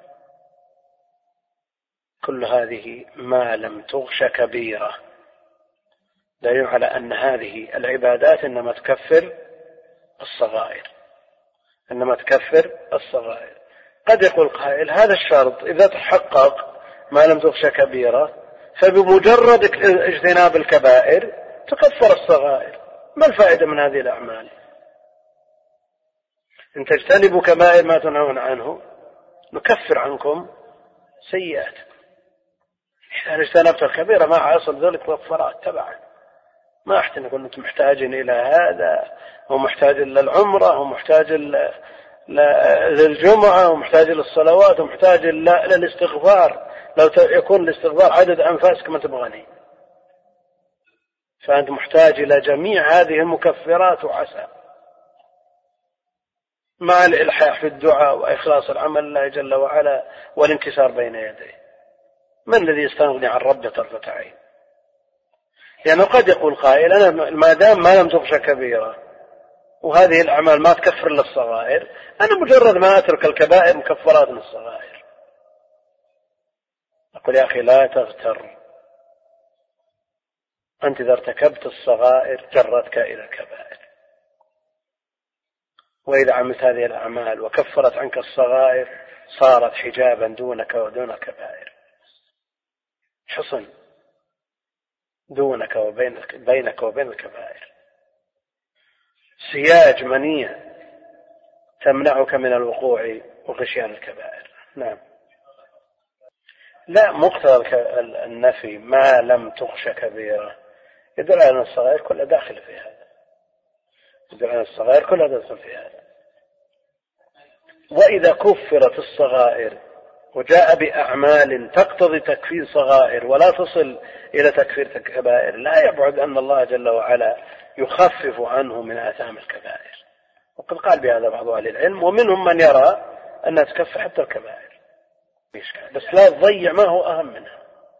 [SPEAKER 2] كل هذه ما لم تغش كبيرة دليل على أن هذه العبادات إنما تكفر الصغائر، إنما تكفر الصغائر. قد يقول قائل هذا الشرط إذا تحقق ما لم تغش كبيرة فبمجرد اجتناب الكبائر تكفر الصغائر. ما الفائدة من هذه الأعمال؟ إن تجتنبوا كبائر ما تنهون عنه نكفر عنكم سيئاتكم. إذا اجتنبت الكبيرة ما حصل ذلك كفارات تبعا. ما أحتاج نقول أنتم محتاجين إلى هذا ومحتاج للعمرة ومحتاج للجمعة ومحتاج للصلوات ومحتاج للاستغفار. لو يكون الاستغفار عدد أنفاسك ما تبغاني، فأنت محتاج إلى جميع هذه المكفرات وعسى مع الإلحاح في الدعاء وإخلاص العمل الله جل وعلا والانكسار بين يديه. من الذي يستغني عن رب طرفة عين؟ لأنه يعني قد يقول قائل أنا ما دام ما لم تغش كبيرة وهذه الأعمال ما تكفر للصغائر أنا مجرد ما أترك الكبائر مكفرات من الصغائر. أقول يا أخي لا تغتر، أنت إذا ارتكبت الصغائر جرتك إلى الكبائر، وإذا عملت هذه الأعمال وكفرت عنك الصغائر صارت حجابا دونك ودون الكبائر، حصن دونك وبينك بينك وبين الكبائر، سياج منيع تمنعك من الوقوع وغشيان الكبائر. نعم. لا، مقتضى النفي ما لم تغش كبيرة يدل على أن الصغائر كلها داخل في هذا، يدل على الصغائر كلها داخل في هذا. وإذا كفرت الصغائر وجاء بأعمال تقتضي تكفير صغائر ولا تصل إلى تكفير كبائر لا يبعد أن الله جل وعلا يخفف عنه من آثام الكبائر. وقد قال بهذا بعض أهل العلم، ومنهم من يرى أنها تكفر حتى الكبائر، بس لا تضيع ما هو أهم منها،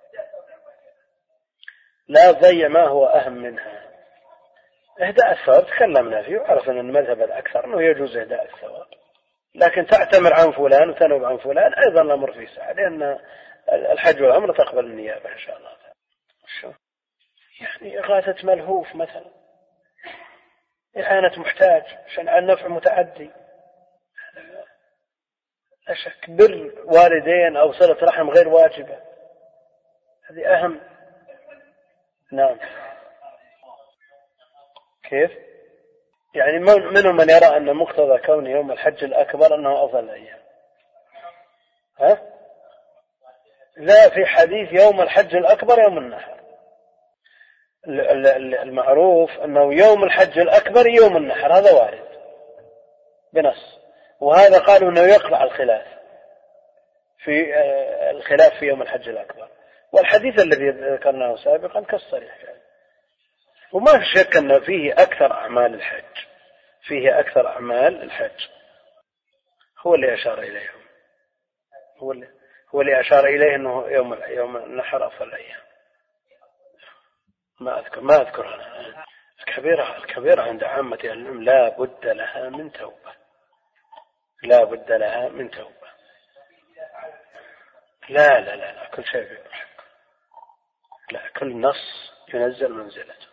[SPEAKER 2] لا تضيع ما هو أهم منها. إهداء الثواب تكلمنا فيه وعرف أن المذهب الأكثر أنه يجوز إهداء الثواب، لكن تعتمر عن فلان وتنوب عن فلان أيضا الأمر فيه سعة، لأن الحج والعمرة تقبل النيابة إن شاء الله تعالى. شو يعني إغاثة ملهوف مثلا، إعانة محتاج عشان عن نفع متعدي، لا شك. بر والدين أو صلة رحم غير واجبة، هذه أهم. نعم. كيف؟ يعني منهم من يرى أن مقتضى كون يوم الحج الأكبر أنه أفضل الأيام. ها؟ لا، في حديث يوم الحج الأكبر يوم النحر. المعروف أنه يوم الحج الأكبر يوم النحر، هذا وارد بنص، وهذا قالوا أنه يقطع الخلاف في الخلاف في يوم الحج الأكبر، والحديث الذي ذكرناه سابقا كالصريح يعني. وما في شك أن فيه أكثر أعمال الحج، فيه أكثر أعمال الحج هو اللي أشار إليه، هو اللي هو اللي أشار إليه أنه يوم يوم النحر أفضل الأيام. ما أذكر ما أذكر أنا. الكبيرة الكبيرة عند عامة العلم لا بد لها من توبة، لا بد لها من توبة. لا لا لا, لا. كل شيء في حق. لا، كل نص ينزل منزلته.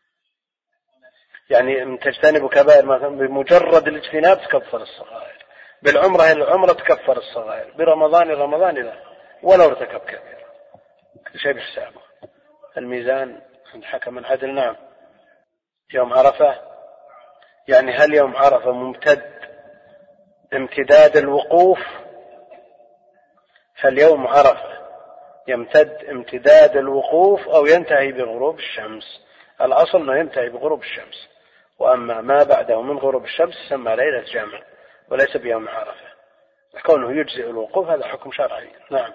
[SPEAKER 2] يعني من تجتنب كبائر مثلا بمجرد الاجتناب تكفر الصغائر، بالعمرة إلى العمرة تكفر الصغائر، برمضان إلى رمضان لا، ولو ارتكب كبير كل شيء بحسابه. الميزان عند حكم العدل. نعم. يوم عرفة، يعني هل يوم عرفة ممتد امتداد الوقوف؟ هل يوم عرفة يمتد امتداد الوقوف أو ينتهي بغروب الشمس؟ الأصل أنه ينتهي بغروب الشمس، وأما ما بعده من غروب الشمس يسمى ليلة جمع وليس بيوم عرفة، كونه يجزئ الوقوف هذا حكم شرعي. نعم.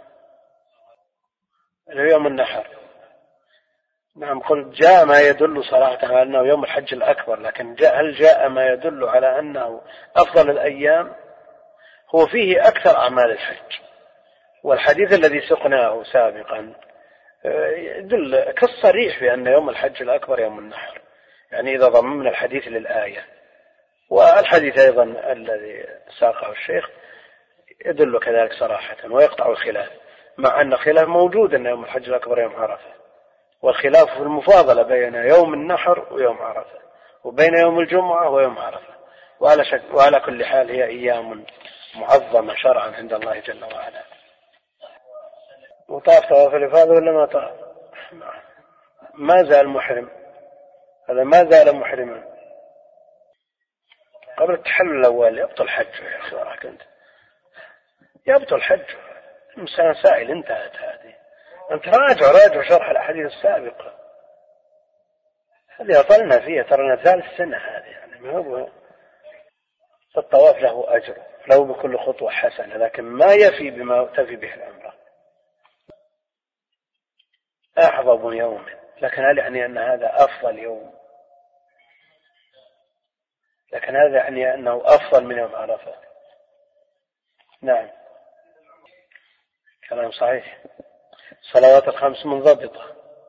[SPEAKER 2] يوم النحر، نعم، قلت جاء ما يدل صراحة على أنه يوم الحج الأكبر، لكن جاء هل جاء ما يدل على أنه أفضل الأيام؟ هو فيه أكثر أعمال الحج، والحديث الذي سقناه سابقا يدل كالصريح بأن يوم الحج الأكبر يوم النحر، يعني إذا ضممنا الحديث للآية، والحديث أيضا الذي ساقه الشيخ يدل كذلك صراحة ويقطع الخلاف، مع أن خلاف موجود أن يوم الحج الأكبر يوم عرفة، والخلاف في المفاضلة بين يوم النحر ويوم عرفة، وبين يوم الجمعة ويوم عرفة. وعلى, شك وعلى كل حال هي أيام معظمة شرعا عند الله جل وعلا. وطاف طواف الإفاضة ولا ما طاف؟ ما زال محرم، هذا ما زال محرما قبل التحلل الأول. يبطل حجه يا أخي، وراك أنت يبطل حجه. إنسان سائل انتهت هذه، أنت راجع راجع شرح الأحاديث السابقة هذه أطلنا فيها، ترى ثالث سنة هذه، يعني ما هو الطواف له أجر له بكل خطوة حسنة، لكن ما يفي بما تفي به العمرة. أعظم يوم، لكن هل يعني أن هذا أفضل يوم؟ لكن هذا يعني أنه أفضل من يوم عرفة؟ نعم، كلام صحيح. صلوات الخمس منضبطة،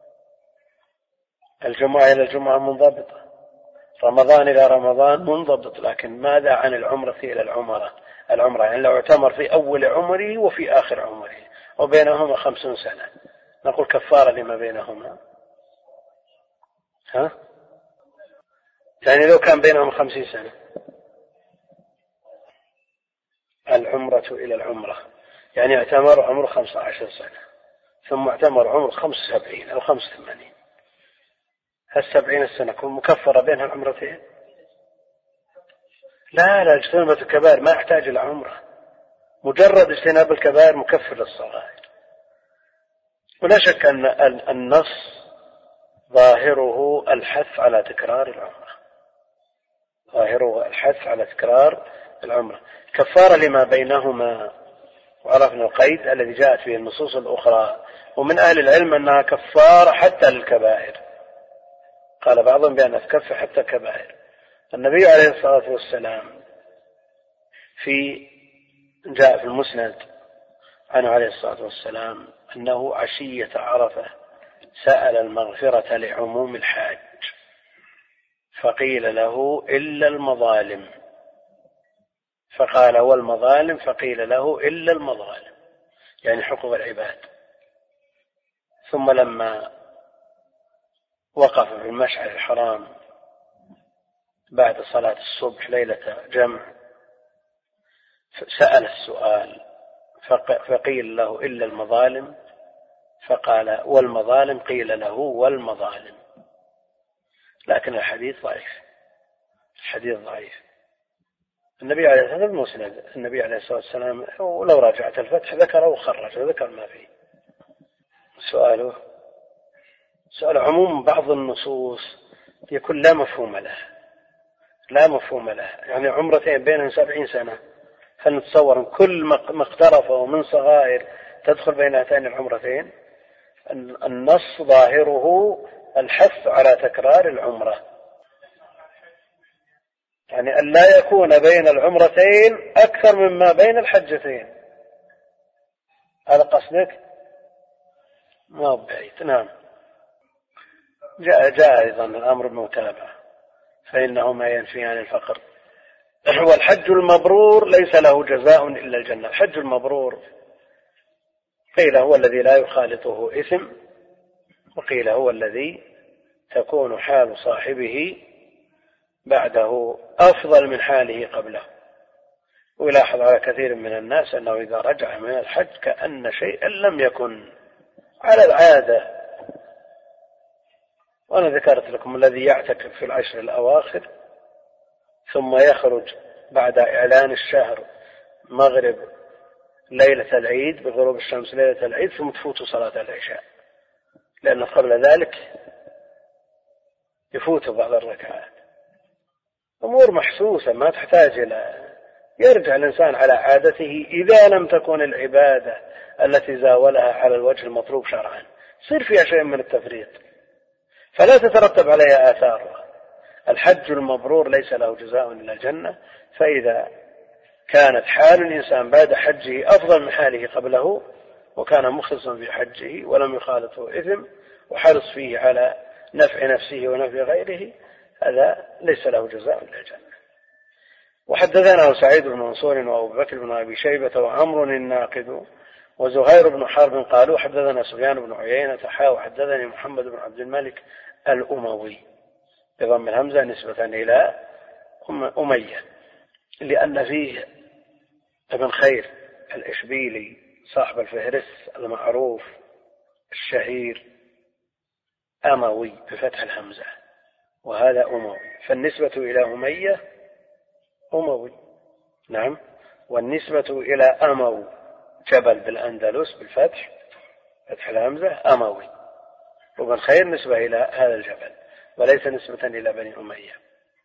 [SPEAKER 2] الجمعة إلى الجمعة منضبطة، رمضان إلى رمضان منضبط، لكن ماذا عن العمرة إلى العمرة؟ العمرة يعني لو اعتمر في أول عمره وفي آخر عمره وبينهما خمسون سنة، نقول كفارة لما بينهما. ها؟ يعني لو كان بينهم خمسين سنة، العمرة إلى العمرة يعني اعتمر عمره خمسة عشر سنة، ثم اعتمر عمره خمس سبعين أو خمس ثمانين، هالسبعين السنة كون مكفرة بينها العمرتين؟ لا لا، اجتناب الكبائر ما يحتاج إلى عمرة، مجرد اجتناب الكبائر مكفر للصغائر. ولا شك أن النص ظاهره الحث على تكرار العمرة، ظاهره الحث على تكرار العمرة كفارة لما بينهما. وعرفنا القيد الذي جاءت فيه النصوص الأخرى، ومن أهل العلم أنها كفارة حتى للكبائر، قال بعضهم بأنها تكفر حتى الكبائر. النبي عليه الصلاة والسلام في جاء في المسند عنه عليه الصلاة والسلام أنه عشية عرفة سأل المغفرة لعموم الحاج فقيل له إلا المظالم، فقال والمظالم فقيل له إلا المظالم، يعني حقوق العباد. ثم لما وقف في المشعر الحرام بعد صلاة الصبح ليلة جمع سأل السؤال فقيل له إلا المظالم، فقال والمظالم قيل له والمظالم. لكن الحديث ضعيف، الحديث ضعيف. النبي عليه الصلاة والسلام مسند، النبي عليه الصلاة والسلام ولو راجعت الفتح ذكر وخرج وذكر ما فيه. سؤاله سؤال عموم بعض النصوص يكون لا مفهوم له، لا مفهوم له، يعني عمرتين بينهم سبعين سنة، هل نتصور كل ما اقترفه من صغائر تدخل بين هاتين العمرتين؟ النص ظاهره الحث على تكرار العمرة، يعني أن لا يكون بين العمرتين أكثر مما بين الحجتين، هذا قصدك؟ ما هو بعيد. نعم. جاء, جاء أيضا الأمر بالمتابعة فإنه ما ينفي عن الفقر. والحج المبرور ليس له جزاء إلا الجنة. الحج المبرور قيل هو الذي لا يخالطه إثم، وقيل هو الذي تكون حال صاحبه بعده أفضل من حاله قبله. ويلاحظ على كثير من الناس أنه إذا رجع من الحج كأن شيئا لم يكن على العادة. وأنا ذكرت لكم الذي يعتكف في العشر الأواخر ثم يخرج بعد إعلان الشهر مغرب ليلة العيد بغروب الشمس ليلة العيد ثم تفوت صلاة العشاء، لأن قبل ذلك يفوت بعض الركعات. أمور محسوسة ما تحتاج إلى يرجع الإنسان على عادته إذا لم تكن العبادة التي زاولها على الوجه المطلوب شرعا صير فيها شيء من التفريط فلا تترتب عليها آثارها. الحج المبرور ليس له جزاء إلا الجنة. فإذا كانت حال الإنسان بعد حجه أفضل من حاله قبله وكان مخلصا في حجه ولم يخالطه إثم وحرص فيه على نفع نفسه ونفع غيره، هذا ليس له جزاء إلا الجنة. وحدثنا سعيد بن منصور وأبو بكر بن أبي شيبة وعمر الناقد وزهير بن حرب قالوا حدثنا سفيان بن عيينة حا وحدثني محمد بن عبد الملك الأموي بضم الهمزة نسبة إلى أمية، لأن فيه ابن خير الإشبيلي صاحب الفهرس المعروف الشهير أموي بفتح الهمزة وهذا أموي، فالنسبة إلى أمية أموي. نعم. والنسبة إلى أمو جبل بالأندلس بالفتح فتح الهمزة أموي، وابن خير نسبة إلى هذا الجبل وليس نسبة إلى بني أمية.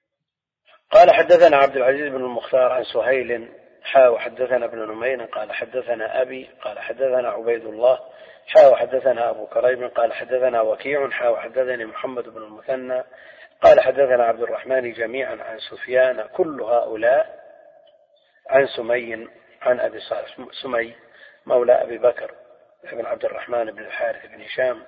[SPEAKER 2] قال حدثنا عبد العزيز بن المختار عن سهيل حا وحدثنا ابن نمير قال حدثنا أبي قال حدثنا عبيد الله حا وحدثنا أبو كريب قال حدثنا وكيع حا وحدثني محمد بن المثنى قال حدثنا عبد الرحمن جميعا عن سفيان كل هؤلاء عن سمي عن أبي صالح سمي مولى أبي بكر بن عبد الرحمن بن الحارث بن هشام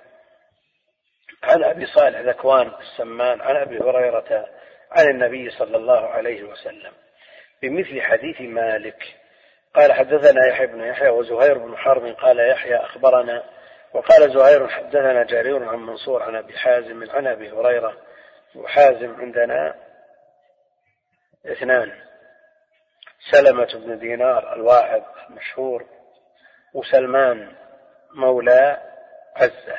[SPEAKER 2] عن أبي صالح ذكوان السمان عن أبي هريرة عن النبي صلى الله عليه وسلم بمثل حديث مالك. قال حدثنا يحيى بن يحيى وزهير بن حرب قال يحيى أخبرنا وقال زهير حدثنا جرير عن منصور عن أبي حازم عن أبي هريرة. وحازم عندنا اثنان، سلمة بن دينار الواعظ مشهور وسلمان مولى عزة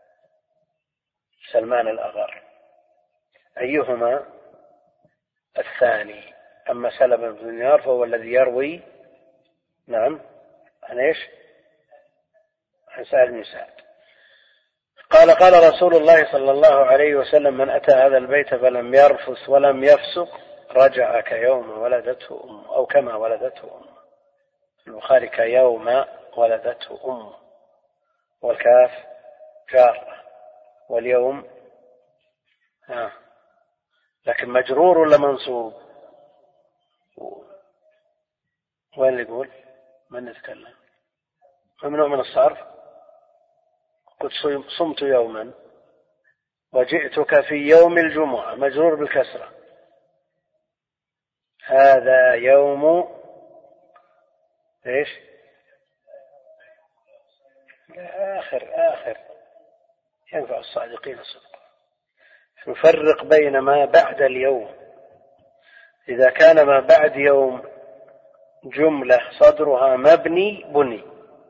[SPEAKER 2] سلمان الأغر، أيهما الثاني؟ أما سلمة بن دينار فهو الذي يروي نعم عن إيش؟ عن سهل بن سعد قال قال رسول الله صلى الله عليه وسلم من أتى هذا البيت فلم يرفث ولم يفسق رجع كيوم ولدته أمه أو كما ولدته أمه. البخاري كيوم ولدته أمه والكاف جارة واليوم ها لكن مجرور ولا منصوب؟ وين اللي يقول؟ من نتكلم؟ ممنوع من الصرف. قد صمت يوما وجئتك في يوم الجمعة مجرور بالكسرة، هذا يوم ايش؟ آخر آخر ينفع الصادقين الصدق. نفرق بين ما بعد اليوم، إذا كان ما بعد يوم جملة صدرها مبني بني،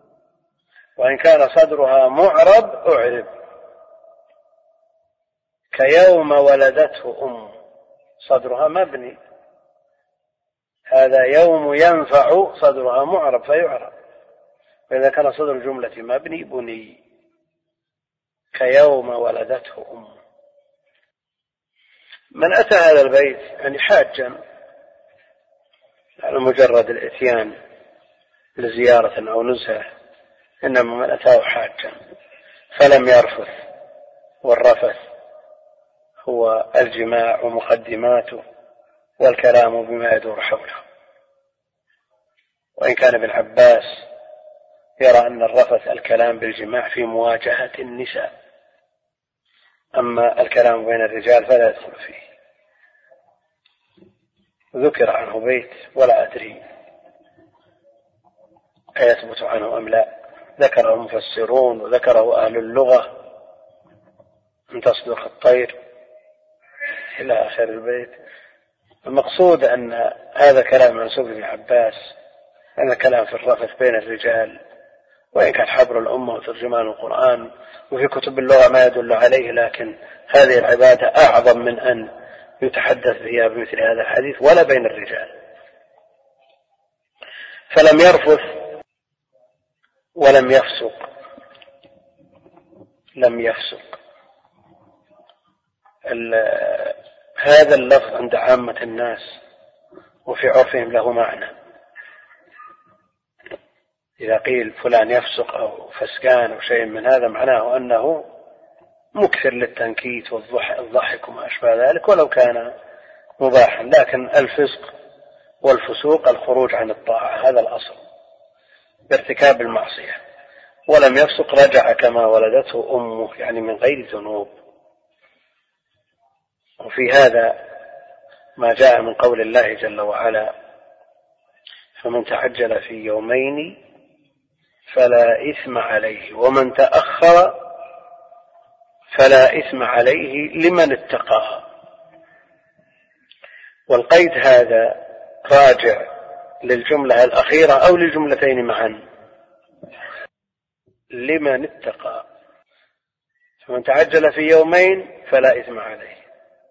[SPEAKER 2] وإن كان صدرها معرب أعرب، كيوم ولدته أم، صدرها مبني، هذا يوم ينفع صدرها معرب فيعرب، فإذا كان صدر الجملة مبني بني. كيوم ولدته أم. من أتى هذا البيت يعني حاجا على مجرد الإتيان لزيارة أو نزهة، إنما من أتاه حاجا فلم يرفث، والرفث هو الجماع ومقدماته والكلام بما يدور حوله. وإن كان ابن عباس يرى أن الرفث الكلام بالجماع في مواجهة النساء، أما الكلام بين الرجال فلا يدخل فيه. ذكر عنه بيت ولا أدري أيثبت عنه أم لا، ذكره المفسرون وذكره أهل اللغة، أن تصدق الطير إلى آخر البيت. المقصود أن هذا كلام منسوب ابن عباس، هذا كلام في الرفث بين الرجال، وإن كان حبر الأمة وترجمان القرآن وفي كتب اللغة ما يدل عليه، لكن هذه العبادة أعظم من أن يتحدث فيها بمثل هذا الحديث ولا بين الرجال. فلم يرفث ولم يفسق، لم يفسق. هذا اللفظ عند عامة الناس وفي عرفهم له معنى. إذا قيل فلان يفسق أو فسقان أو شيء من هذا معناه أنه مكثر للتنكيت والضحك وما أشبه ذلك ولو كان مباحا، لكن الفسق والفسوق الخروج عن الطاعة، هذا الأصل بارتكاب المعصية. ولم يفسق رجع كما ولدته أمه، يعني من غير ذنوب. وفي هذا ما جاء من قول الله جل وعلا: فمن تعجل في يومين فلا إثم عليه ومن تأخر فلا إثم عليه لمن اتقى. والقيد هذا راجع للجملة الأخيرة أو للجملتين معا. لمن اتقى، فمن تعجل في يومين فلا إثم عليه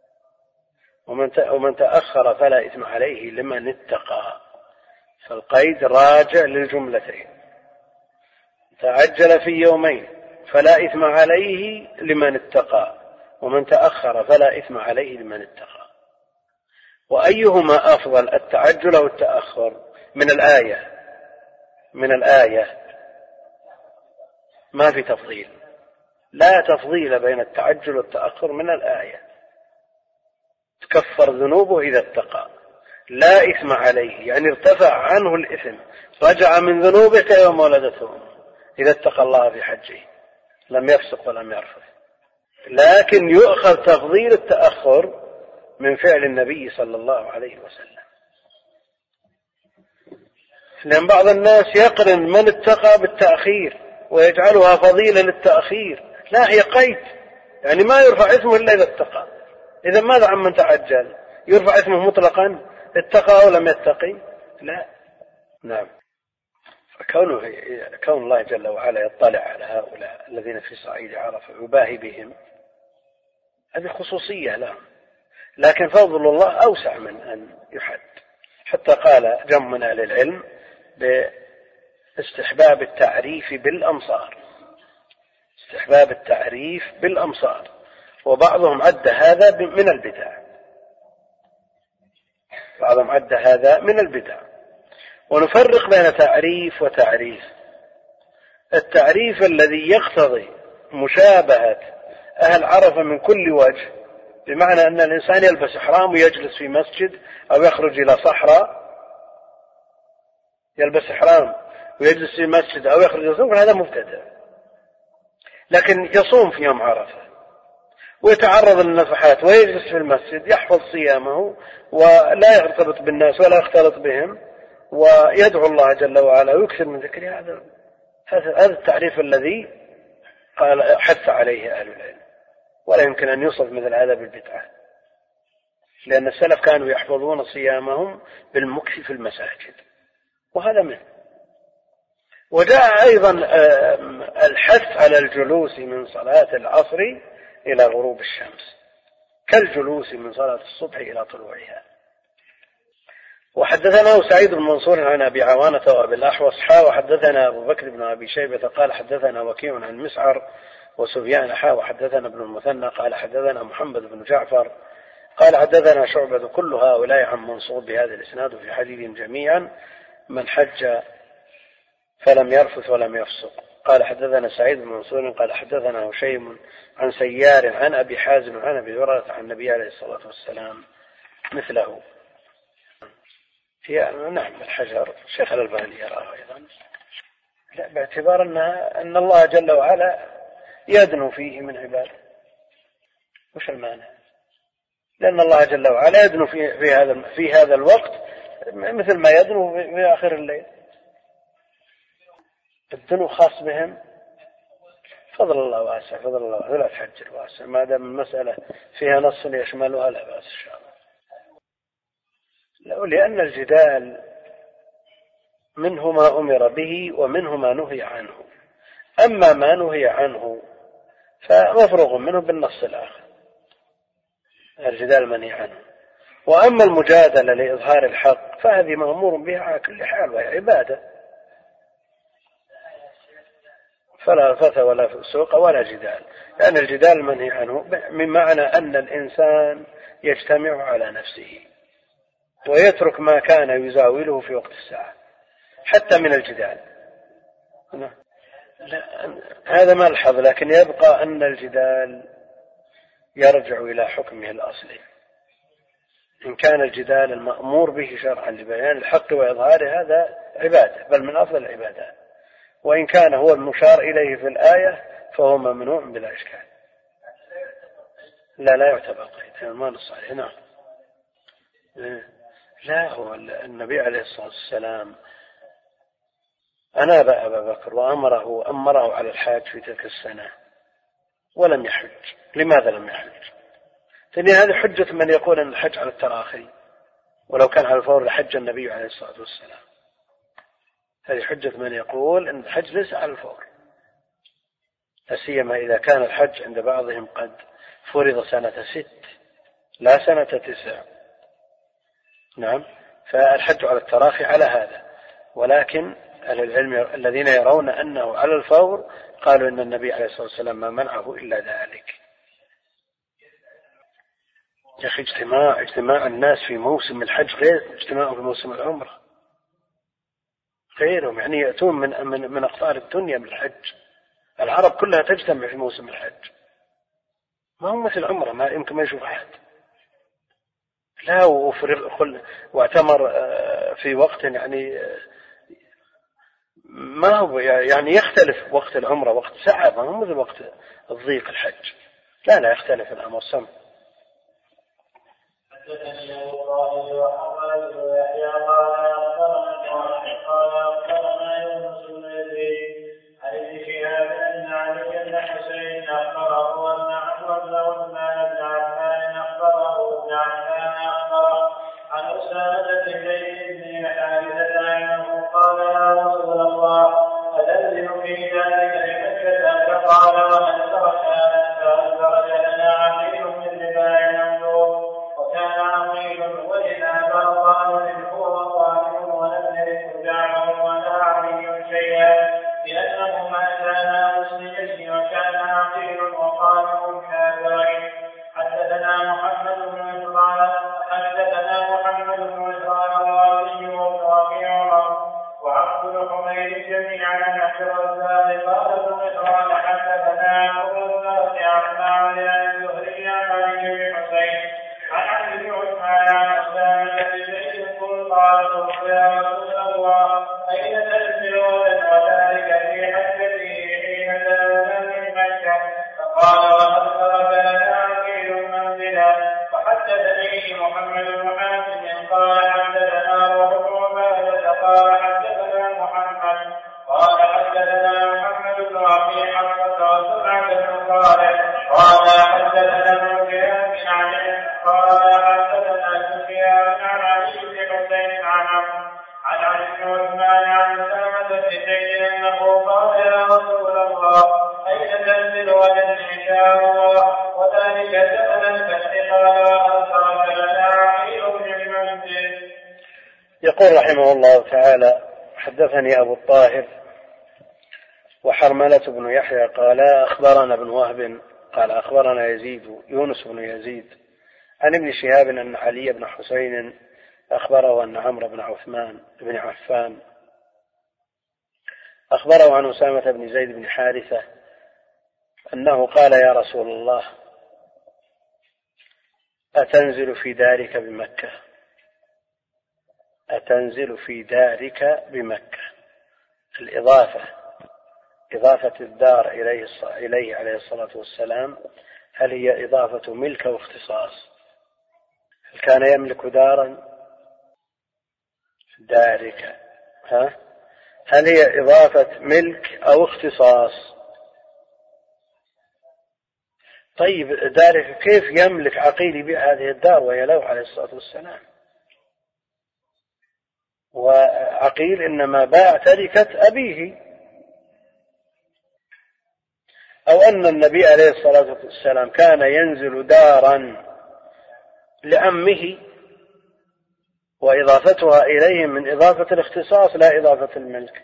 [SPEAKER 2] ومن تأخر فلا إثم عليه لمن اتقى. فالقيد راجع للجملتين، تعجل في يومين فلا إثم عليه لمن اتقى، ومن تأخر فلا إثم عليه لمن اتقى. وأيهما أفضل، التعجل أو التأخر؟ من الآية من الآية ما في تفضيل، لا تفضيل بين التعجل والتأخر من الآية. تكفر ذنوبه إذا اتقى، لا إثم عليه، يعني ارتفع عنه الإثم، رجع من ذنوبه كيوم ولدته إذا اتقى الله في حجه، لم يفسق ولم يرفث. لكن يؤخذ تفضيل التأخر من فعل النبي صلى الله عليه وسلم، لأن بعض الناس يقرن من اتقى بالتأخير ويجعلها فضيلة للتأخير. لا، هي قيد، يعني ما يرفع اسمه إلا إذا اتقى. إذا ماذا عن من تعجل؟ يرفع اسمه مطلقا، اتقى أو لم يتقي؟ لا. نعم. فكونه كون الله جل وعلا يطلع على هؤلاء الذين في صعيد عرفة ويباهي بهم، هذه خصوصية لهم، لكن فضل الله أوسع من أن يحد. حتى قال جمع من أهل العلم باستحباب التعريف بالأمصار، استحباب التعريف بالأمصار، وبعضهم عد هذا من البدع، بعضهم عد هذا من البدع. ونفرق بين تعريف وتعريف. التعريف الذي يقتضي مشابهة أهل عرفة من كل وجه، بمعنى أن الإنسان يلبس إحرام ويجلس في مسجد أو يخرج إلى صحراء، يلبس إحرام ويجلس في مسجد أو يخرج إلى صحراء، هذا مبتدع. لكن يصوم في يوم عرفة ويتعرض للنفحات ويجلس في المسجد، يحفظ صيامه ولا يرتبط بالناس ولا يختلط بهم ويدعو الله جل وعلا ويكثر من ذكره، هذا هذا التعريف الذي قال حث عليه أهل العلم. ولا يمكن أن يوصف مثل هذا بالبدعة، لأن السلف كانوا يحفظون صيامهم بالمكث في المساجد، وهذا منه. وجاء أيضا الحث على الجلوس من صلاة العصر إلى غروب الشمس، كالجلوس من صلاة الصبح إلى طلوعها. وحدثنا سعيد بن منصور عن أبي عوانة وأبي الأحوص حا وحدثنا أبو بكر بن أبي شيبة قال حدثنا وكيع عن مسعر وسفيان حا وحدثنا ابن المثنى قال حدثنا محمد بن جعفر قال حدثنا شعبة. كل هؤلاء عن منصور بهذا الإسناد في حديث جميعا من حج فلم يرفث ولم يفسق. قال حدثنا سعيد بن منصور قال حدثنا هشيم عن سيار عن أبي حازم عن أبي هريرة عن النبي عليه الصلاة والسلام مثله. هي نعم الحجر شيخ الألباني يراه أيضا لا باعتبار أن أن الله جل وعلا يدنو فيه من عباده. وش المعنى؟ لأن الله جل وعلا يدنو في في هذا في هذا الوقت مثل ما يدنو في آخر الليل. الدنو خاص بهم. فضل الله واسع فضل الله واسع لا تحجر واسع ما دام المسألة فيها نص يشملها لا بأس إن شاء الله. لأن الجدال منه ما أمر به ومنه ما نهي عنه. أما ما نهي عنه فمفروغ منه بالنص الآخر الجدال منهي عنه. وأما المجادلة لإظهار الحق فهذه مأمور بها على كل حال وهي عبادة فلا رفث ولا فسوق ولا جدال. لأن الجدال منهي عنه من معنى أن الإنسان يجتمع على نفسه ويترك ما كان يزاوله في وقت الساعة حتى من الجدال. لا هذا ما الحظ. لكن يبقى أن الجدال يرجع إلى حكمه الأصلي. إن كان الجدال المأمور به شرعا لبيان الحق وإظهاره هذا عبادة بل من أفضل العبادات. وإن كان هو المشار إليه في الآية فهو ممنوع بلا إشكال. لا لا يعتبر قيد ما نص عليه. نعم لا هو النبي عليه الصلاة والسلام أناب أبا بكر وأمره أمره على الحاج في تلك السنة ولم يحج. لماذا لم يحج؟ لأن هذه حجة من يقول أن الحج على التراخي ولو كان على الفور لحج النبي عليه الصلاة والسلام. هذه حجة من يقول أن الحج ليس على الفور لا سيما إذا كان الحج عند بعضهم قد فرض سنة ست لا سنة تسع. نعم فالحج على التراخي على هذا. ولكن أهل العلم الذين يرون أنه على الفور قالوا إن النبي عليه الصلاة والسلام ما منعه إلا ذلك. يا أخي اجتماع اجتماع الناس في موسم الحج غير اجتماعهم في موسم العمرة غيرهم. يعني يأتون من من من أقطار الدنيا من الحج. العرب كلها تجتمع في موسم الحج ما هو مثل العمرة ما يمكن ما يشوف أحد. لا وفرق واعتمر في وقت يعني ما هو يعني يختلف وقت العمرة وقت ساعة ما هو مثل وقت الضيق الحج. لا لا يختلف الأمر. سم
[SPEAKER 3] حدثني أبو طاهر وحماد بن يحيى قال أخبرنا قال أخبرنا يونس بن يزيد عن ابن شهاب أن علي بن حسين أخبره أن عمرو بن عثمان بن عفان أخبره ابن عفان أخبره عن أسامة بن زيد بن حارثة أنه قال يا رسول الله أذن في ذلك لمكة؟ فقال ومن تركها فأخرج لنا عقيل من رباع المملوك وكان عقيل ولنا برقان منه وطالب ولم يرث جعفر ولا علي شيئا لأنه ما كان مسلمين وكان عقيل وطالب كافرين. حدثنا محمد بن عمران حدثنا محمد بن عمران الرازي وابن عمر وعبد الحميد جميعا عن عبد الرزاق قال ابن عمران حدثنا عبد الرزاق عن معمر عن الزهري عن علي بن حسين عن علي بن عثمان عن أسامة بن زيد قال يا رسول الله أين تنزل وذلك في حجته حين تنزل من مكة؟ فقال وقد ترك لنا عقيل منزلا. وحدثني محمد بن حاتم قال حدثنا روح عبادة قال حدثنا محمد قال حدثنا محمد بن أبي حفصة وسمعة بن صالح قال حدثنا ابن شهاب عن قال حدثنا سفيان عن علي بن حسين عن عن علي بن عثمان عن أسامة بن زيد أنه قال يا رسول الله أين تنزل وجد إن شاء الله وذلك زمن الفتح
[SPEAKER 2] يقول رحمه الله تعالى: حدثني أبو الطاهر وحرملة بن يحيى قال أخبرنا ابن وهب قال أخبرنا يزيد يونس بن يزيد عن ابن شهاب أن علي بن حسين أخبره أن عمرو بن عثمان بن عفان أخبره عن أسامة بن زيد بن حارثة أنه قال: يا رسول الله، أتنزل في دارك بمكة أتنزل في دارك بمكة الإضافة إضافة الدار إليه, إليه عليه الصلاة والسلام، هل هي إضافة ملك أو اختصاص؟ هل كان يملك دارا دارك ها؟ هل هي إضافة ملك أو اختصاص؟ طيب دارك كيف يملك عقيل بهذه الدار وهي له عليه الصلاة والسلام؟ وعقيل إنما باع تركة أبيه، أو أن النبي عليه الصلاة والسلام كان ينزل دارا لعمه وإضافتها إليه من إضافة الاختصاص لا إضافة الملك،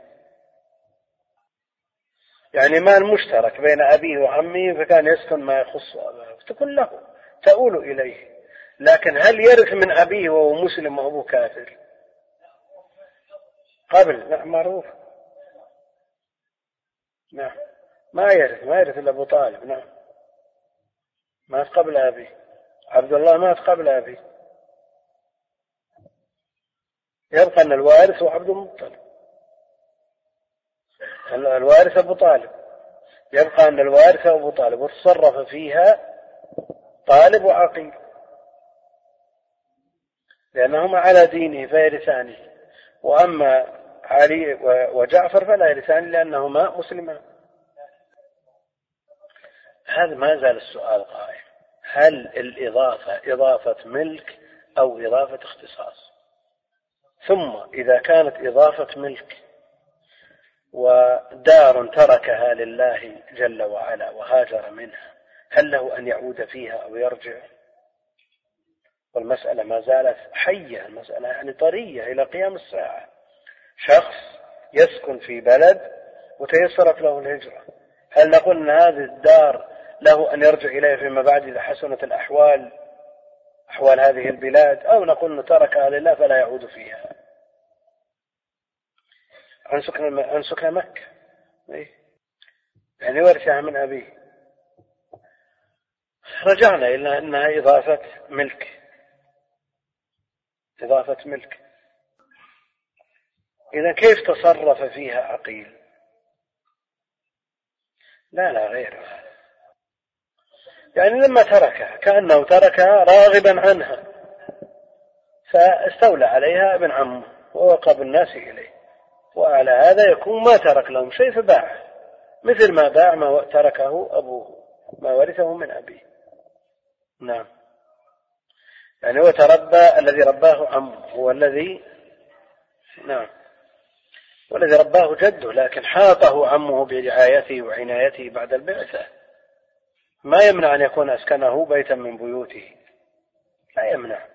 [SPEAKER 2] يعني مال مشترك بين أبيه وعمه فكان يسكن ما يخص أباه تكون له تؤول إليه، لكن هل يرث من أبيه وهو مسلم وأبوه كافر قبل؟ لا، معروف، نعم، ما يرث ما يرث إلا أبو طالب، نعم، مات قبل أبيه، عبد الله مات قبل أبيه، يبقى أن الوارث هو عبد المطلب، الوارث أبو طالب، يبقى أن الوارث أبو طالب وتصرف فيها طالب وعقيل لأنهما على دينه فيرثانه، وأما علي وجعفر فلا يرثان لأنهما مسلمان. هذا ما زال السؤال قائم: هل الإضافة إضافة ملك أو إضافة اختصاص؟ ثم إذا كانت إضافة ملك ودار تركها لله جل وعلا وهاجر منها، هل له أن يعود فيها أو يرجع؟ والمسألة ما زالت حية، المسألة يعني طرية إلى قيام الساعة. شخص يسكن في بلد وتيسرت له الهجرة، هل نقول أن هذه الدار له أن يرجع إليها فيما بعد إذا حسنت الأحوال أحوال هذه البلاد، أو نقول أنه تركها لله فلا يعود فيها؟ عن سكن عن سكن مكة يعني ورثها من أبيه، رجعنا إلى أنها إضافة ملك إضافة ملك إذا كيف تصرف فيها عقيل؟ لا لا غير هذا، يعني لما تركها كأنه تركها راغبا عنها فاستولى عليها ابن عمه ووقب الناس إليه، وعلى هذا يكون ما ترك لهم شيء فباعه، مثل ما باع ما تركه أبوه ما ورثه من أبيه. نعم، يعني هو تربى الذي رباه عمه هو الذي نعم والذي رباه جده، لكن حاطه عمه برعايته وعنايته بعد البعثة، ما يمنع أن يكون أسكنه بيتا من بيوته، لا يمنع،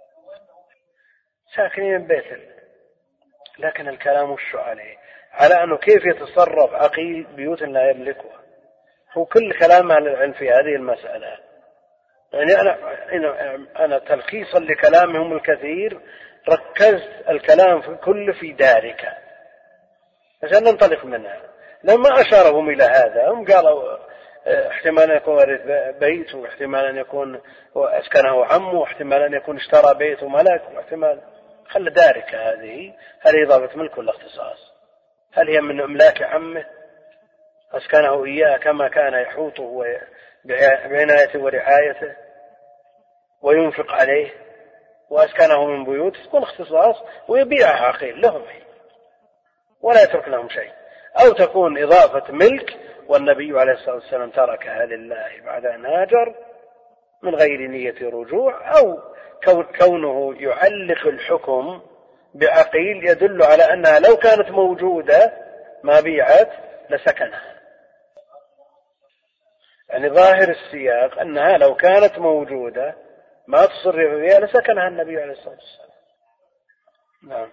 [SPEAKER 2] ساكنين بيتا، لكن الكلام وش عليه؟ على أنه كيف يتصرف عقيل بيوت لا يملكها. هو كل كلام أهل العلم في هذه المسألة، يعني أنا أنا تلخيصا لكلامهم الكثير ركزت الكلام في كل في دارك عشان ننطلق منها، لما أشارهم إلى هذا هم قالوا احتمال أن يكون ورث بيت، واحتمال أن يكون أسكنه عمه، واحتمال أن يكون اشترى بيت وملك، واحتمال خل دارك هذه هل إضافة ملك ولا اختصاص؟ هل هي من أملاك عمه أسكنه إياه كما كان يحوطه بعنايته ورعايته وينفق عليه وأسكنه من بيوت، تكون اختصاص ويبيعها عقيل لهم ولا يترك لهم شيء، أو تكون إضافة ملك والنبي عليه الصلاة والسلام تركها لله بعد أن هاجر من غير نية رجوع، أو كونه يعلق الحكم بعقيل يدل على أنها لو كانت موجودة ما بيعت لسكنها، يعني ظاهر السياق أنها لو كانت موجودة ما تصرف فيها لسكنها النبي عليه الصلاة والسلام. نعم.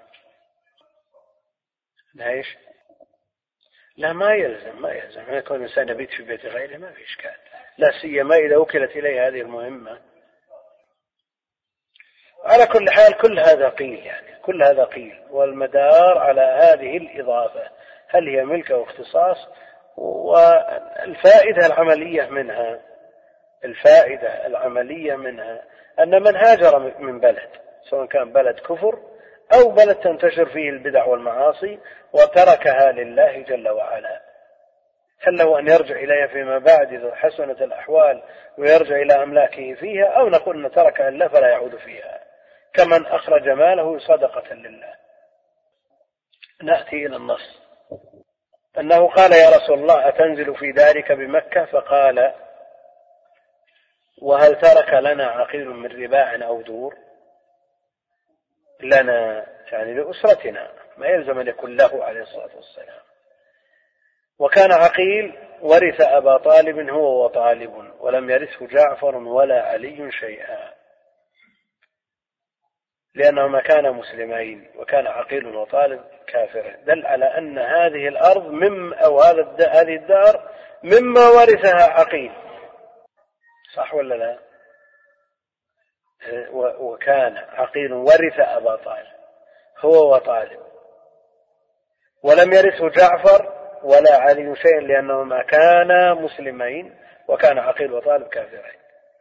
[SPEAKER 2] ليش؟ لا ما يلزم ما يلزم أن يكون الإنسان يبيت في بيت غيره، ما في إشكال، لا سيما إذا وكلت إليه هذه المهمة. على كل حال كل هذا قيل، يعني كل هذا قيل، والمدار على هذه الإضافة، هل هي ملك أو اختصاص؟ والفائدة العملية منها الفائدة العملية منها أن من هاجر من بلد، سواء كان بلد كفر أو بلد تنتشر فيه البدع والمعاصي، وتركها لله جل وعلا، هل له أن يرجع إليها فيما بعد إذا حسنت الأحوال ويرجع إلى أملاكه فيها، أو نقول أن تركها لله فلا يعود فيها، كمن أخرج ماله صدقة لله. نأتي إلى النص، أنه قال يا رسول الله أتنزل في ذلك بمكة؟ فقال وهل ترك لنا عقيل من رباع أو دور؟ لنا يعني لأسرتنا، ما يلزم أن يكون له عليه الصلاة والسلام. وكان عقيل ورث أبا طالب هو وطالب، ولم يرثه جعفر ولا علي شيئا، لأنهما كانا مسلمين، وكان عقيل وطالب كافر، دل على أن هذه الأرض مم أو هذه الدار مما ورثها عقيل، صح ولا لا؟ وكان عقيل ورث أبا طالب هو وطالب، ولم يرثه جعفر ولا علي شيئا، لأنهما كانا مسلمين، وكان عقيل وطالب كافرين.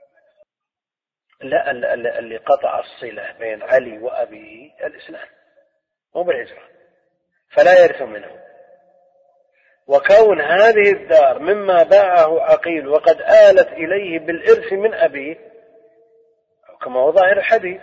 [SPEAKER 2] لا، اللي قطع الصلة بين علي وأبيه الإسلام مو بالهجرة، فلا يرث منه. وكون هذه الدار مما باعه عقيل وقد آلت إليه بالإرث من أبيه، كما هو ظاهر الحديث،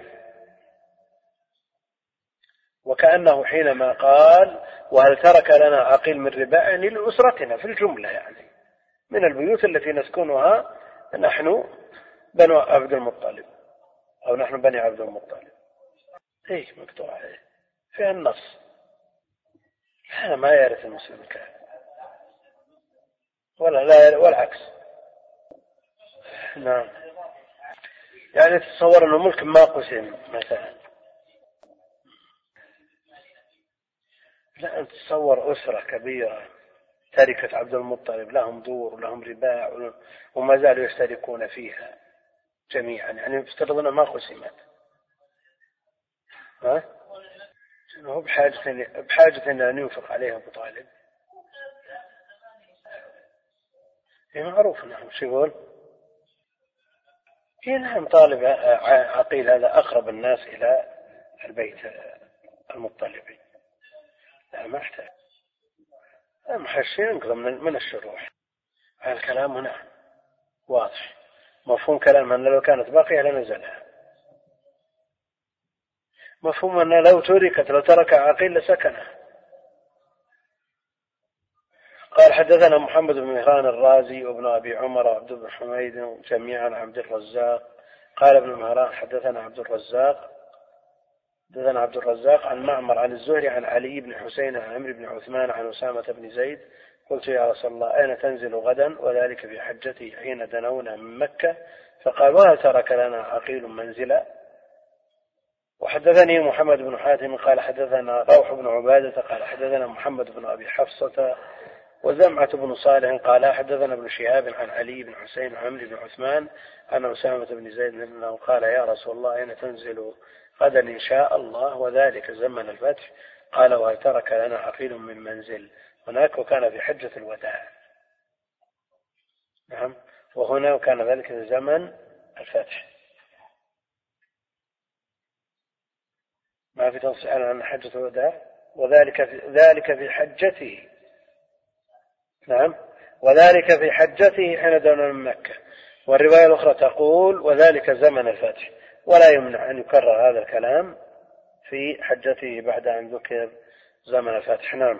[SPEAKER 2] وكأنه حينما قال وهل ترك لنا عقيل من رباع يعني لأسرتنا في الجملة، يعني من البيوت التي نسكنها نحن بنو عبد المطلب، أو نحن بني عبد المطلب. إيه مكتوب عليه في النص، هذا ما يرث المسلم الكافر ولا لا والعكس. نعم، يعني تتصور أنه ملك ما قسم مثلا، لا أنت تصور أسرة كبيرة تركة عبد المطلب، لهم دور ولهم رباع وما زالوا يشتركون فيها جميعا، يعني افترضنا ما قسمت، ها هو بحاجة بحاجة أن ينفق عليها أبو طالب. هي معروف نعم، شو يقول؟ هي نعم، طالب عقيل هذا أقرب الناس إلى البيت المطلبي، لا ما احتاج، محشي ينقض من الشروح. هذا الكلام هنا واضح، مفهوم كلام أن لو كانت باقية لنزلها، مفهوم أن لو تركت لو ترك عقيل لسكنها. قال حدثنا محمد بن مهران الرازي وابن أبي عمر وعبد بن حميد جميعا عن عبد الرزاق. قال ابن مهران حدثنا عبد الرزاق حدثنا عبد الرزاق عن معمر عن الزهري عن علي بن حسين عن عمرو بن عثمان عن أسامة بن زيد قلت يا رسول الله أين تنزل غدا؟ وذلك في حجتي حين دنونا من مكة. فقال وهل ترك لنا عقيل منزلا؟ وحدثني محمد بن حاتم قال حدثنا روح بن عبادة قال حدثنا محمد بن أبي حفصة وزمعة بن صالح قال حدثنا ابن شهاب عن علي بن حسين عن عمرو بن عثمان عن أسامة بن زيد أنه قال يا رسول الله أين تنزل غدا إن شاء الله؟ وذلك زمن الفتح. قال وهل ترك لنا عقيل من منزل؟ هناك وكان في حجة الوداع، نعم، وهنا وكان ذلك زمن الفتح، ما في تنصيص عن حجة الوداع. وذلك في ذلك في حجته، نعم، وذلك في حجته حين دنا من مكة. والرواية الأخرى تقول وذلك زمن الفتح، ولا يمنع أن يكرر هذا الكلام في حجته بعد أن ذكر زمن الفتح. نعم،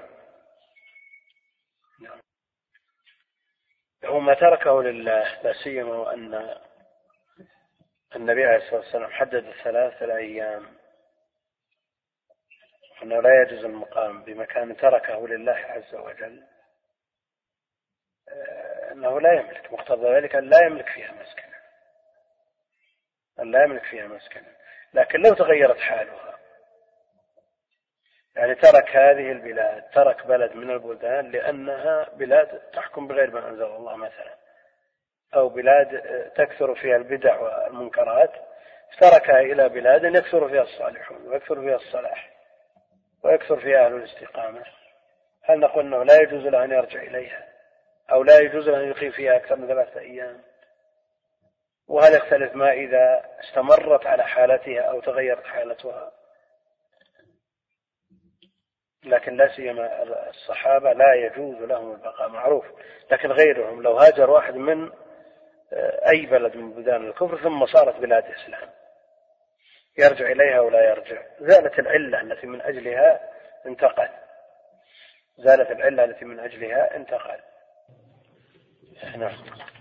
[SPEAKER 2] هو ما تركه لله، لا سيما وأن النبي عليه الصلاة والسلام حدد ثلاثة أيام، أنه لا يجوز المقام بمكان تركه لله عز وجل، أنه لا يملك، مقتضى ذلك أن لا يملك فيها مسكنا، أن لا يملك فيها مسكنا. لكن لو تغيرت حالها يعني ترك هذه البلاد، ترك بلد من البلدان لأنها بلاد تحكم بغير ما أنزل الله مثلا، أو بلاد تكثر فيها البدع والمنكرات، تركها إلى بلاد يكثر فيها الصالحون ويكثر فيها الصلاح ويكثر فيها أهل الاستقامة. هل نقول أنه لا يجوز له أن يرجع إليها أو لا يجوز له أن يقيم فيها أكثر من ثلاثة أيام؟ وهل يختلف ما إذا استمرت على حالتها أو تغيرت حالتها؟ لكن لا سيما الصحابة لا يجوز لهم البقاء، معروف. لكن غيرهم لو هاجر واحد من أي بلد من بلدان الكفر ثم صارت بلاد إسلام يرجع إليها ولا يرجع؟ زالت العلة التي من أجلها انتقل، زالت العلة التي من أجلها انتقل. نعم.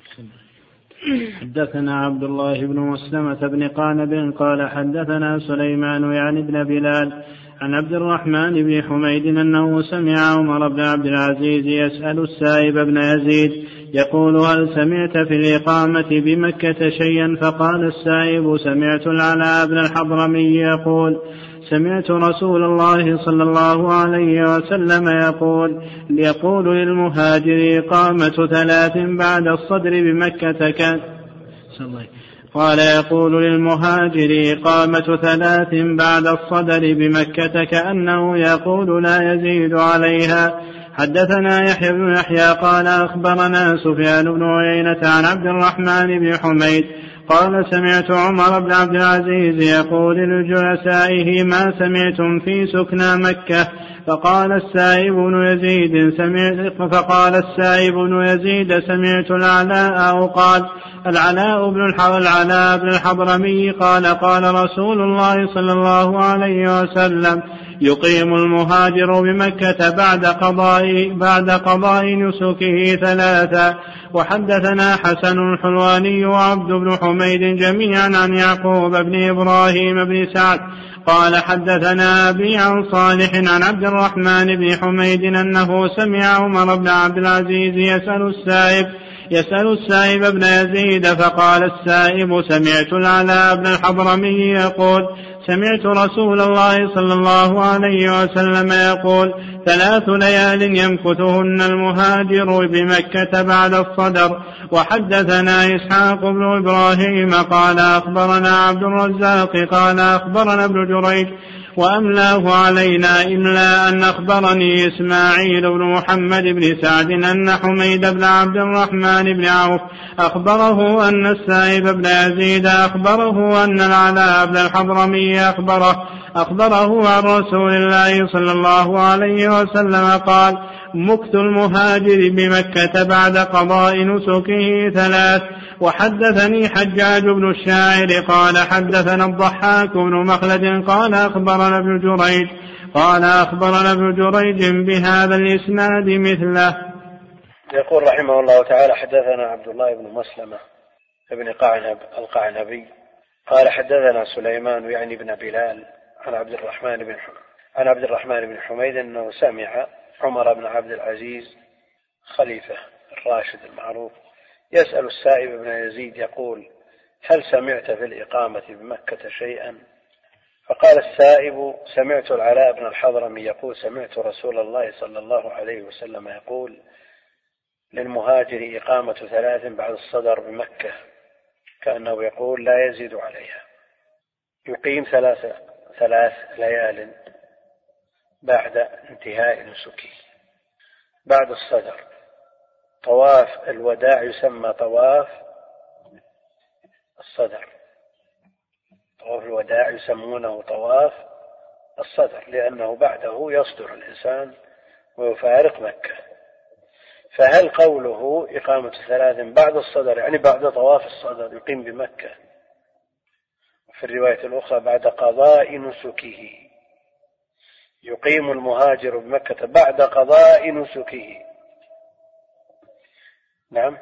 [SPEAKER 3] حدثنا عبد الله بن مسلمة بن قعنب قال حدثنا سليمان يعني بن بلال عن عبد الرحمن بن حميد أنه سمع عمر بن عبد العزيز يسأل السائب بن يزيد يقول هل سمعت في الإقامة بمكة شيئا؟ فقال السائب سمعت العلاء بن الحضرمي يقول سمعت رسول الله صلى الله عليه وسلم يقول يقول للمهاجر إقامة ثلاث بعد الصدر بمكة كان قال يقول للمهاجر إقامة ثلاث بعد الصدر بمكة كأنه يقول لا يزيد عليها. حدثنا يحيى بن يحيى قال أخبرنا سفيان بن عيينة عن عبد الرحمن بن حميد قال سمعت عمر بن عبد العزيز يقول لجلسائه ما سمعتم في سكنى مكة؟ فقال السائب بن يزيد سمعت فقال السائب بن يزيد سمعت العلاء أو قال العلاء بن العلاء بن الحضرمي قال قال رسول الله صلى الله عليه وسلم يقيم المهاجر بمكة بعد قضاء بعد قضاء نسكه ثلاثة. وحدثنا حسن الحلواني وعبد بن حميد جميعا عن يعقوب بن إبراهيم بن سعد قال حدثنا أبي عن صالح عن عبد الرحمن بن حميد أنه سمع عمر بن عبد العزيز يسأل السائب يسأل السائب بن يزيد فقال السائب سمعت العلاء بن الحضرمي يقول سمعت رسول الله صلى الله عليه وسلم يقول ثلاث ليال يمكثهن المهاجر بمكة بعد الصدر. وحدثنا إسحاق بن إبراهيم قال أخبرنا عبد الرزاق قال أخبرنا ابن جريج وأملاه علينا إملا أن أخبرني إسماعيل بن محمد بن سعد أن حميد بن عبد الرحمن بن عوف أخبره أن السائب بن يزيد أخبره أن العلاء بن الحضرمي أخبره أخبره عن رسول الله صلى الله عليه وسلم قال مكث المهاجر بمكة بعد قضاء نسكه ثلاث. وحدثني حجاج بن الشاعر قال حدثنا الضحاك بن مخلد قال أخبرنا ابن جريج قال أخبرنا ابن جريج بهذا الإسناد مثله.
[SPEAKER 2] يقول رحمه الله تعالى حدثنا عبد الله بن مسلمة ابن قعنب القعنبي قال حدثنا سليمان يعني بن بلال عن عبد الرحمن بن حميد عن عبد الرحمن بن حميد أنه سمع عمر بن عبد العزيز خليفة الراشد المعروف يسأل السائب بن يزيد يقول هل سمعت في الإقامة بمكة شيئا؟ فقال السائب سمعت العلاء بن الحضرمي يقول سمعت رسول الله صلى الله عليه وسلم يقول للمهاجر إقامة ثلاث بعد الصدر بمكة كأنه يقول لا يزيد عليها. يقيم ثلاث ثلاث ليال بعد انتهاء نسكه بعد الصدر. طواف الوداع يسمى طواف الصدر، طواف الوداع يسمونه طواف الصدر لأنه بعده يصدر الإنسان ويفارق مكة. فهل قوله إقامة ثلاث بعد الصدر يعني بعد طواف الصدر يقيم بمكة؟ في الرواية الأخرى بعد قضاء نسكه يقيم المهاجر بمكة بعد قضاء نسكه. نعم،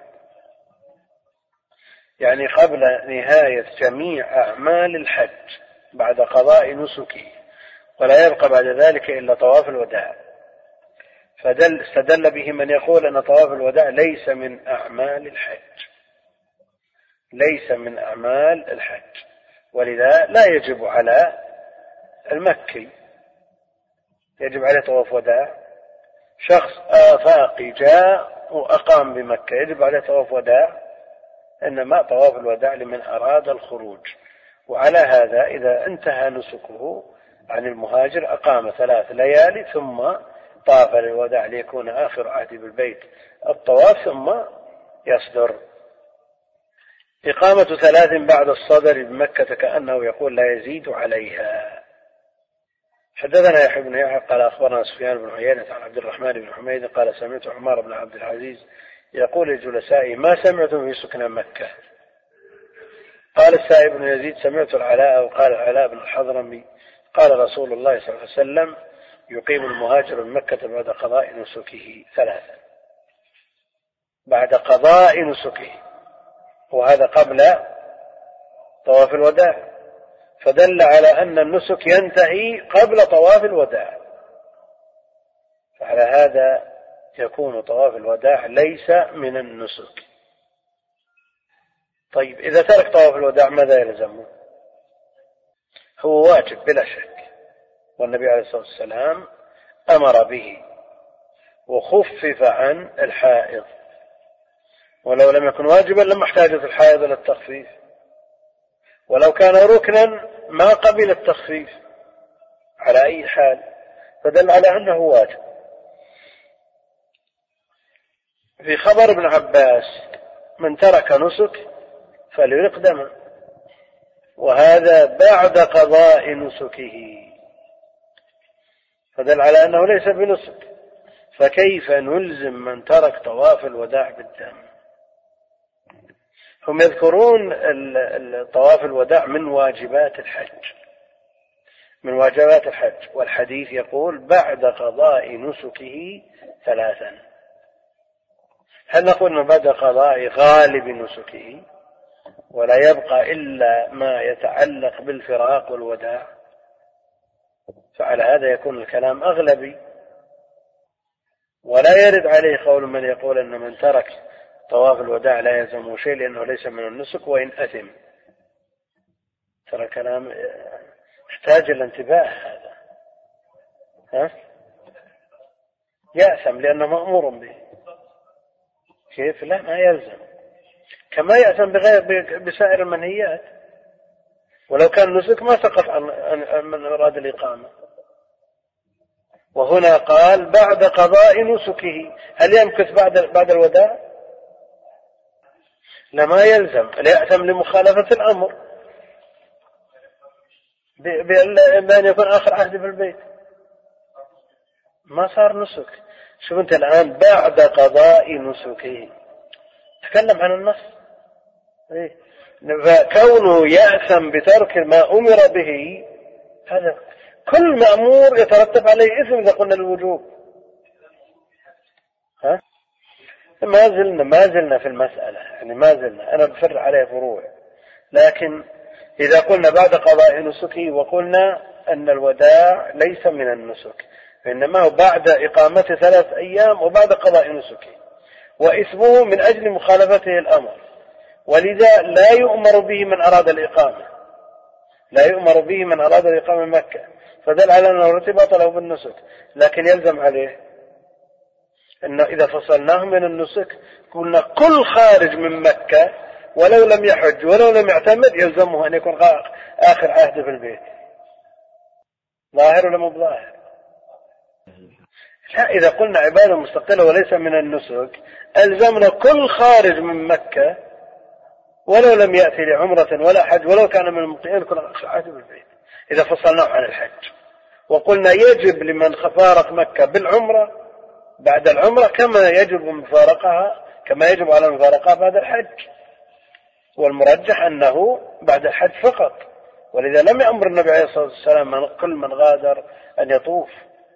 [SPEAKER 2] يعني قبل نهاية جميع أعمال الحج بعد قضاء نسكه، ولا يبقى بعد ذلك إلا طواف الوداع. فدل استدل به من يقول أن طواف الوداع ليس من أعمال الحج، ليس من أعمال الحج، ولذا لا يجب على المكي يجب عليه طواف وداع. شخص آفاقي جاء وأقام بمكة يجب عليه طواف وداع، إنما طواف الوداع لمن أراد الخروج. وعلى هذا إذا انتهى نسكه عن المهاجر أقام ثلاث ليالي ثم طاف للوداع ليكون آخر عهد بالبيت الطواف ثم يصدر. إقامة ثلاث بعد الصدر بمكة كأنه يقول لا يزيد عليها. حدثنا يحيى بن يحيى قال أخبرنا سفيان بن عيينة عن عبد الرحمن بن حميد قال سمعت عمر بن عبد العزيز يقول لجلسائي ما سمعتم في سكن مكة؟ قال السائب بن يزيد سمعت العلاء وقال العلاء بن الحضرمي قال رسول الله صلى الله عليه وسلم يقيم المهاجر من مكة بعد قضاء نسكه ثلاثا، بعد قضاء نسكه، وهذا قبل طواف الوداع، فدل على أن النسك ينتهي قبل طواف الوداع، فعلى هذا يكون طواف الوداع ليس من النسك. طيب إذا ترك طواف الوداع ماذا يلزمه؟ هو واجب بلا شك، والنبي عليه الصلاة والسلام أمر به وخفف عن الحائض، ولو لم يكن واجبا لما احتاجت الحائض إلى التخفيف، ولو كان ركنا ما قبل التخفيف على أي حال، فدل على أنه واجب. في خبر ابن عباس من ترك نسك فليرق دما، وهذا بعد قضاء نسكه، فدل على أنه ليس بنسك، فكيف نلزم من ترك طواف الوداع بالدم؟ هم يذكرون طواف الوداع من واجبات الحج، من واجبات الحج، والحديث يقول بعد قضاء نسكه ثلاثا. هل نقول أنه بعد قضاء غالب نسكه ولا يبقى إلا ما يتعلق بالفراق والوداع؟ فعلى هذا يكون الكلام أغلبي، ولا يرد عليه قول من يقول أن من ترك طواف الوداع لا يلزمه شيء لأنه ليس من النسك وإن أثم. ترى كلام يحتاج الانتباه هذا، ها؟ يأثم لأنه مأمور به. كيف؟ لا، ما يلزم، كما يأثم بغير بسائر المنهيات، ولو كان نسك ما سقط عن من أراد الإقامة. وهنا قال بعد قضاء نسكه، هل يمكث بعد بعد الوداع؟ لما يلزم، ليأثم لمخالفة الأمر بأن يكون آخر عهد في البيت، ما صار نسك. شوف أنت الآن بعد قضاء نسكه تكلم عن النص، فكونه يأثم بترك ما أمر به، هذا كل مأمور يترتب عليه إثم إذا قلنا الوجوب. ها؟ ما زلنا ما زلنا في المسألة، يعني ما زلنا، أنا بفر عليه فروع، لكن إذا قلنا بعد قضاء نسكه وقلنا أن الوداع ليس من النسك، إنما هو بعد إقامة ثلاث أيام وبعد قضاء نسكه، وإثمه من أجل مخالفته الأمر، ولذا لا يؤمر به من أراد الإقامة، لا يؤمر به من أراد الإقامة مكة، فدل على أنه ارتباط له بالنسك. لكن يلزم عليه أنه إذا فصلناه من النسك قلنا كل خارج من مكة ولو لم يحج ولو لم يعتمد يلزمه أن يكون آخر عهد في البيت. ظاهر ولا مو ظاهر؟ لا، إذا قلنا عبادة مستقلة وليس من النسك ألزمنا كل خارج من مكة ولو لم يأتي لعمرة ولا حج ولو كان من المقيمين يكون آخر عهد في البيت إذا فصلناه عن الحج. وقلنا يجب لمن فارق مكة بالعمرة بعد العمرة كما يجب مفارقها كما يجب على مفارقها بعد الحج، والمرجح أنه بعد الحج فقط، ولذا لم يأمر النبي عليه الصلاة والسلام من كل من غادر أن يطوف،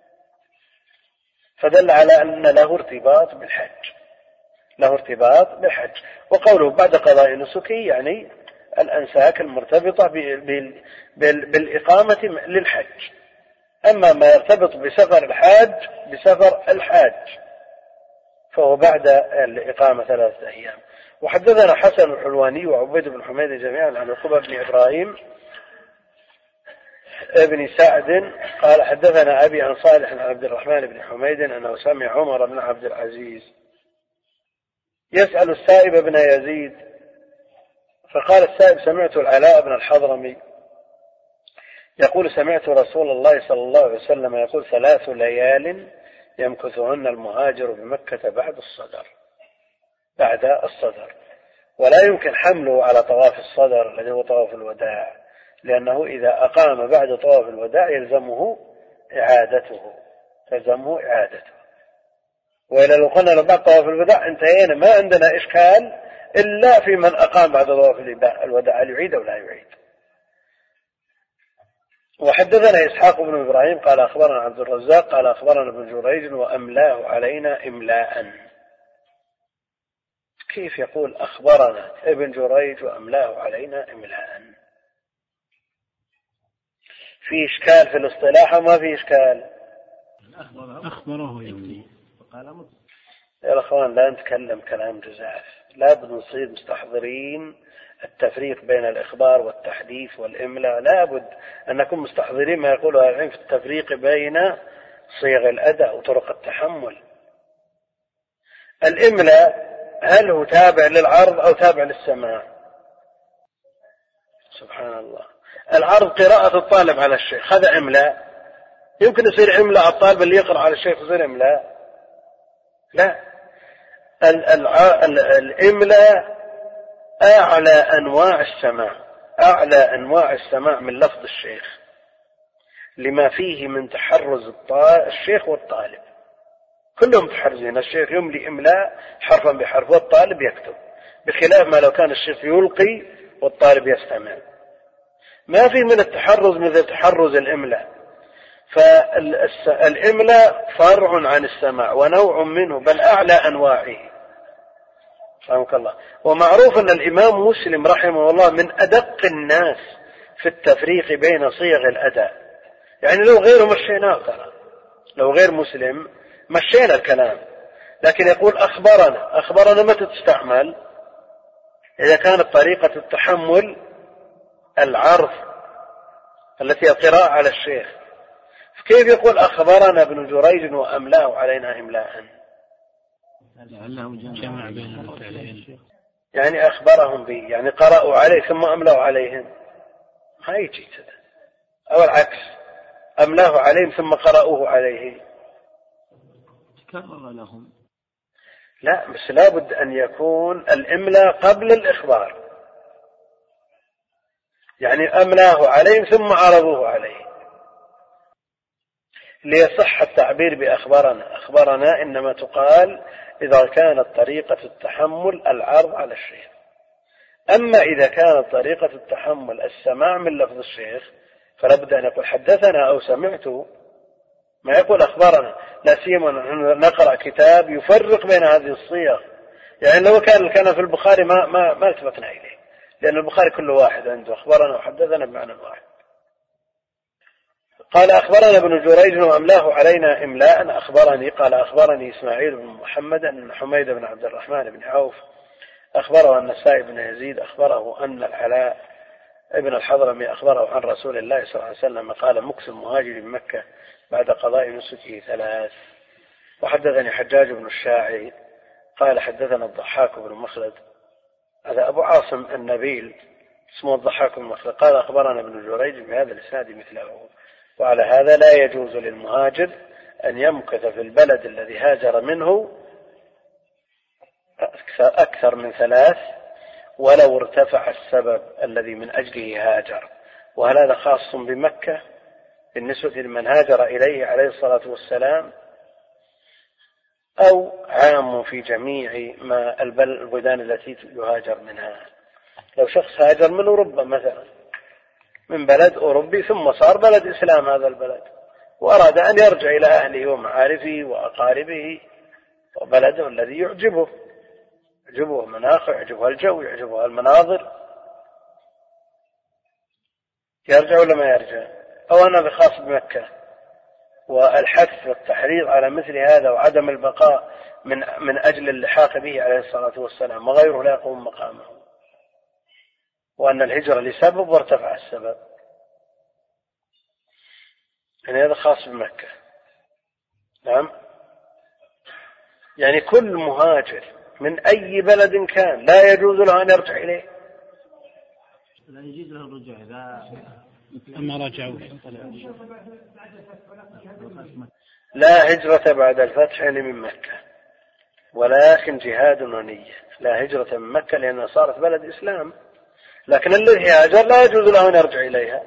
[SPEAKER 2] فدل على أن له ارتباط بالحج، له ارتباط بالحج. وقوله بعد قضاء نسكه يعني الأنساك المرتبطة بالإقامة للحج. أما ما يرتبط بسفر الحاج بسفر الحاج فهو بعد الإقامة ثلاثة أيام. وحدثنا حسن الحلواني وعبيد بن حميد جميعا عن عقبة بن إبراهيم ابن سعد قال حدثنا أبي عن صالح عن عبد الرحمن بن حميد أنه سمع عمر بن عبد العزيز يسأل السائب بن يزيد فقال السائب سمعت العلاء بن الحضرمي يقول سمعت رسول الله صلى الله عليه وسلم يقول ثلاث ليال يمكثهن المهاجر بمكة بعد الصدر بعد الصدر ولا يمكن حمله على طواف الصدر الذي هو طواف الوداع، لأنه إذا أقام بعد طواف الوداع يلزمه إعادته تلزمه إعادته وإلا لو قلنا بعد طواف الوداع انتهينا، ما عندنا إشكال إلا في من أقام بعد طواف الوداع هل يعيد أو لا يعيد. وحدثنا إسحاق بن إبراهيم قال أخبرنا عبد الرزاق قال أخبرنا ابن جريج وأملاه علينا إملاء. كيف يقول أخبرنا ابن جريج وأملاه علينا إملاء؟ في إشكال في الاصطلاح وما في إشكال.
[SPEAKER 3] أخبره يكفي.
[SPEAKER 2] يا أخوان لا نتكلم كلام جزاف، لا بد نصير مستحضرين التفريق بين الإخبار والتحديث والإملاء، لا بد أن نكون مستحضرين ما يقوله العلم في التفريق بين صيغ الأداء وطرق التحمل. الإملاء هل هو تابع للعرض أو تابع للسماع؟ سبحان الله. العرض قراءة الطالب على الشيخ هذا إملاء، يمكن يصير إملاء الطالب اللي يقرأ على الشيخ يصير إملاء؟ لا، الإملاء أعلى أنواع السماع، أعلى أنواع السماع من لفظ الشيخ لما فيه من تحرز الشيخ والطالب، كلهم متحرزين. الشيخ يملي إملاء حرفا بحرف والطالب يكتب، بخلاف ما لو كان الشيخ يلقي والطالب يستمع، ما في من التحرز مثل تحرز الإملاء. فالإملاء فرع عن السماع ونوع منه بل أعلى أنواعه، رحمك الله. ومعروف أن الإمام مسلم رحمه الله من أدق الناس في التفريق بين صيغ الأداء، يعني لو غيره مشيناه ترى، لو غير مسلم مشينا الكلام، لكن يقول أخبرنا. أخبرنا متى تستعمل؟ إذا كانت طريقة التحمل العرض التي القراءة على الشيخ، كيف يقول أخبرنا ابن جريج وأملاه علينا إملاء؟ يعني أخبرهم به، يعني قرأوا عليه ثم أملاه عليهم، ما يجي كذا. أو العكس، أملاه عليهم ثم قرأوه عليه،
[SPEAKER 3] تكرر لهم.
[SPEAKER 2] لا، بس لابد أن يكون الإملاء قبل الإخبار، يعني أملاه عليهم ثم عرضوه عليه ليصح التعبير بأخبرنا. أخبرنا إنما تقال إذا كانت طريقة التحمل العرض على الشيخ. أما إذا كانت طريقة التحمل السماع من لفظ الشيخ فلابد أن يقول حدثنا أو سمعت، ما يقول أخبرنا، لا سيما نقرأ كتاب يفرق بين هذه الصيغ. يعني لو كان كان في البخاري ما ما ما التفتنا إليه، لأن البخاري كل واحد عنده أخبرنا وحدثنا بمعنى واحد. قال أخبرنا ابن جريج وأملاه علينا إملاء. أخبرني قال أخبرني إسماعيل بن محمد أن حميد بن عبد الرحمن بن عوف أخبره أن السائب بن يزيد أخبره أن العلاء ابن الحضرمي أخبره عن رسول الله صلى الله عليه وسلم قال مكث المهاجر بمكة بعد قضاء نسكه ثلاث. وحدثني حجاج بن الشاعري قال حدثنا الضحاك بن مخلد، هذا أبو عاصم النبيل اسمه الضحاك بن مخلد، قال أخبرنا ابن جريج بهذا الإسناد مثله. وعلى هذا لا يجوز للمهاجر أن يمكث في البلد الذي هاجر منه أكثر من ثلاث ولو ارتفع السبب الذي من أجله هاجر. وهل هذا خاص بمكة بالنسبة لمن هاجر إليه عليه الصلاة والسلام، أو عام في جميع ما البلدان التي يهاجر منها؟ لو شخص هاجر من أوروبا مثلا، من بلد أوروبي ثم صار بلد إسلام هذا البلد، وأراد أن يرجع إلى أهله ومعارفه وأقاربه وبلده الذي يعجبه، يعجبه مناخه، يعجبه الجو، يعجبه المناظر، يرجع ولا ما يرجع؟ أو أنا بخاص بمكة. والحث والتحريض على مثل هذا وعدم البقاء من من أجل اللحاق به عليه الصلاة والسلام، وغيره لا يقوم مقامه، وأن الهجرة لسبب وارتفع السبب. يعني هذا خاص بمكة. نعم، يعني كل مهاجر من أي بلد كان لا يجوز له أن يرجع إليه.
[SPEAKER 3] لا يجوز له الرجوع إذا أما رجعوا.
[SPEAKER 2] لا هجرة بعد الفتح يعني من مكة، ولكن جهاد ونية. لا هجرة من مكة لأنها صارت بلد إسلام، لكن الذي هاجر لا يجوز له أن يرجع إليها،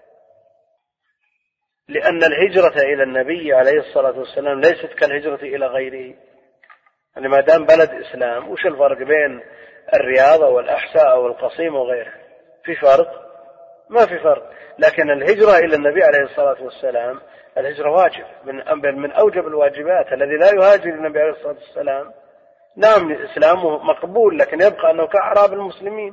[SPEAKER 2] لأن الهجرة إلى النبي عليه الصلاة والسلام ليست كالهجرة إلى غيره. يعني ما دام بلد إسلام، وش الفرق بين الرياض والأحساء أو القصيم وغيره؟ في فرق؟ ما في فرق. لكن الهجرة إلى النبي عليه الصلاة والسلام الهجرة واجب، من من أوجب الواجبات. الذي لا يهاجر النبي عليه الصلاة والسلام نعم إسلامه مقبول، لكن يبقى أنه كأعراب المسلمين.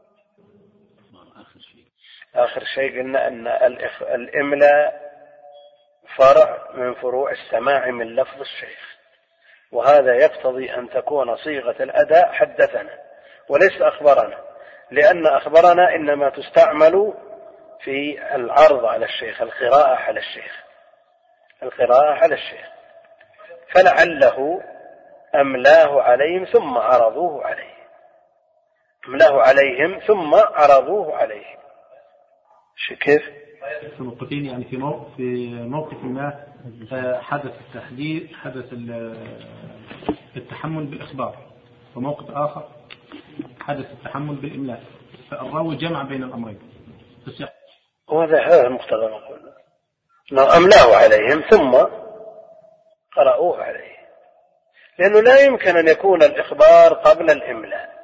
[SPEAKER 2] آخر شيء قلنا أن الإملاء فرع من فروع السماع من لفظ الشيخ، وهذا يقتضي أن تكون صيغة الأداء حدثنا وليس أخبرنا، لأن أخبرنا إنما تستعمل في العرض على الشيخ، القراءة على الشيخ، القراءة على الشيخ. فلعله أملاه عليهم ثم عرضوه عليه، أملاه عليهم ثم عرضوه عليه. كيف؟
[SPEAKER 4] في موقفين، يعني في موقف في موقف ما حدث التحديد، حدث التحمل بالإخبار، وموقف آخر حدث التحمل بالإملاء، فالراوي جمع بين الأمرين.
[SPEAKER 2] وهذا هذا المقتضى نقول أملاه عليهم ثم قرأوه عليه، لأنه لا يمكن أن يكون الإخبار قبل الإملاء.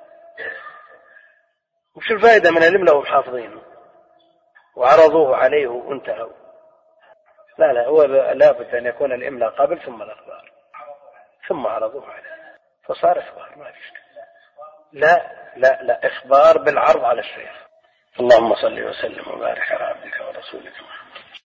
[SPEAKER 2] وش الفائدة من الإملاء وحافظينه وعرضوه عليه وانتهوا؟ لا لا، هو لا بد أن يكون الإملاء قبل ثم الأخبار، ثم عرضوه عليه فصار إخبار. ما فيش لا لا لا إخبار بالعرض على الشيخ. اللهم صل وسلم وبارك على عبدك ورسولك.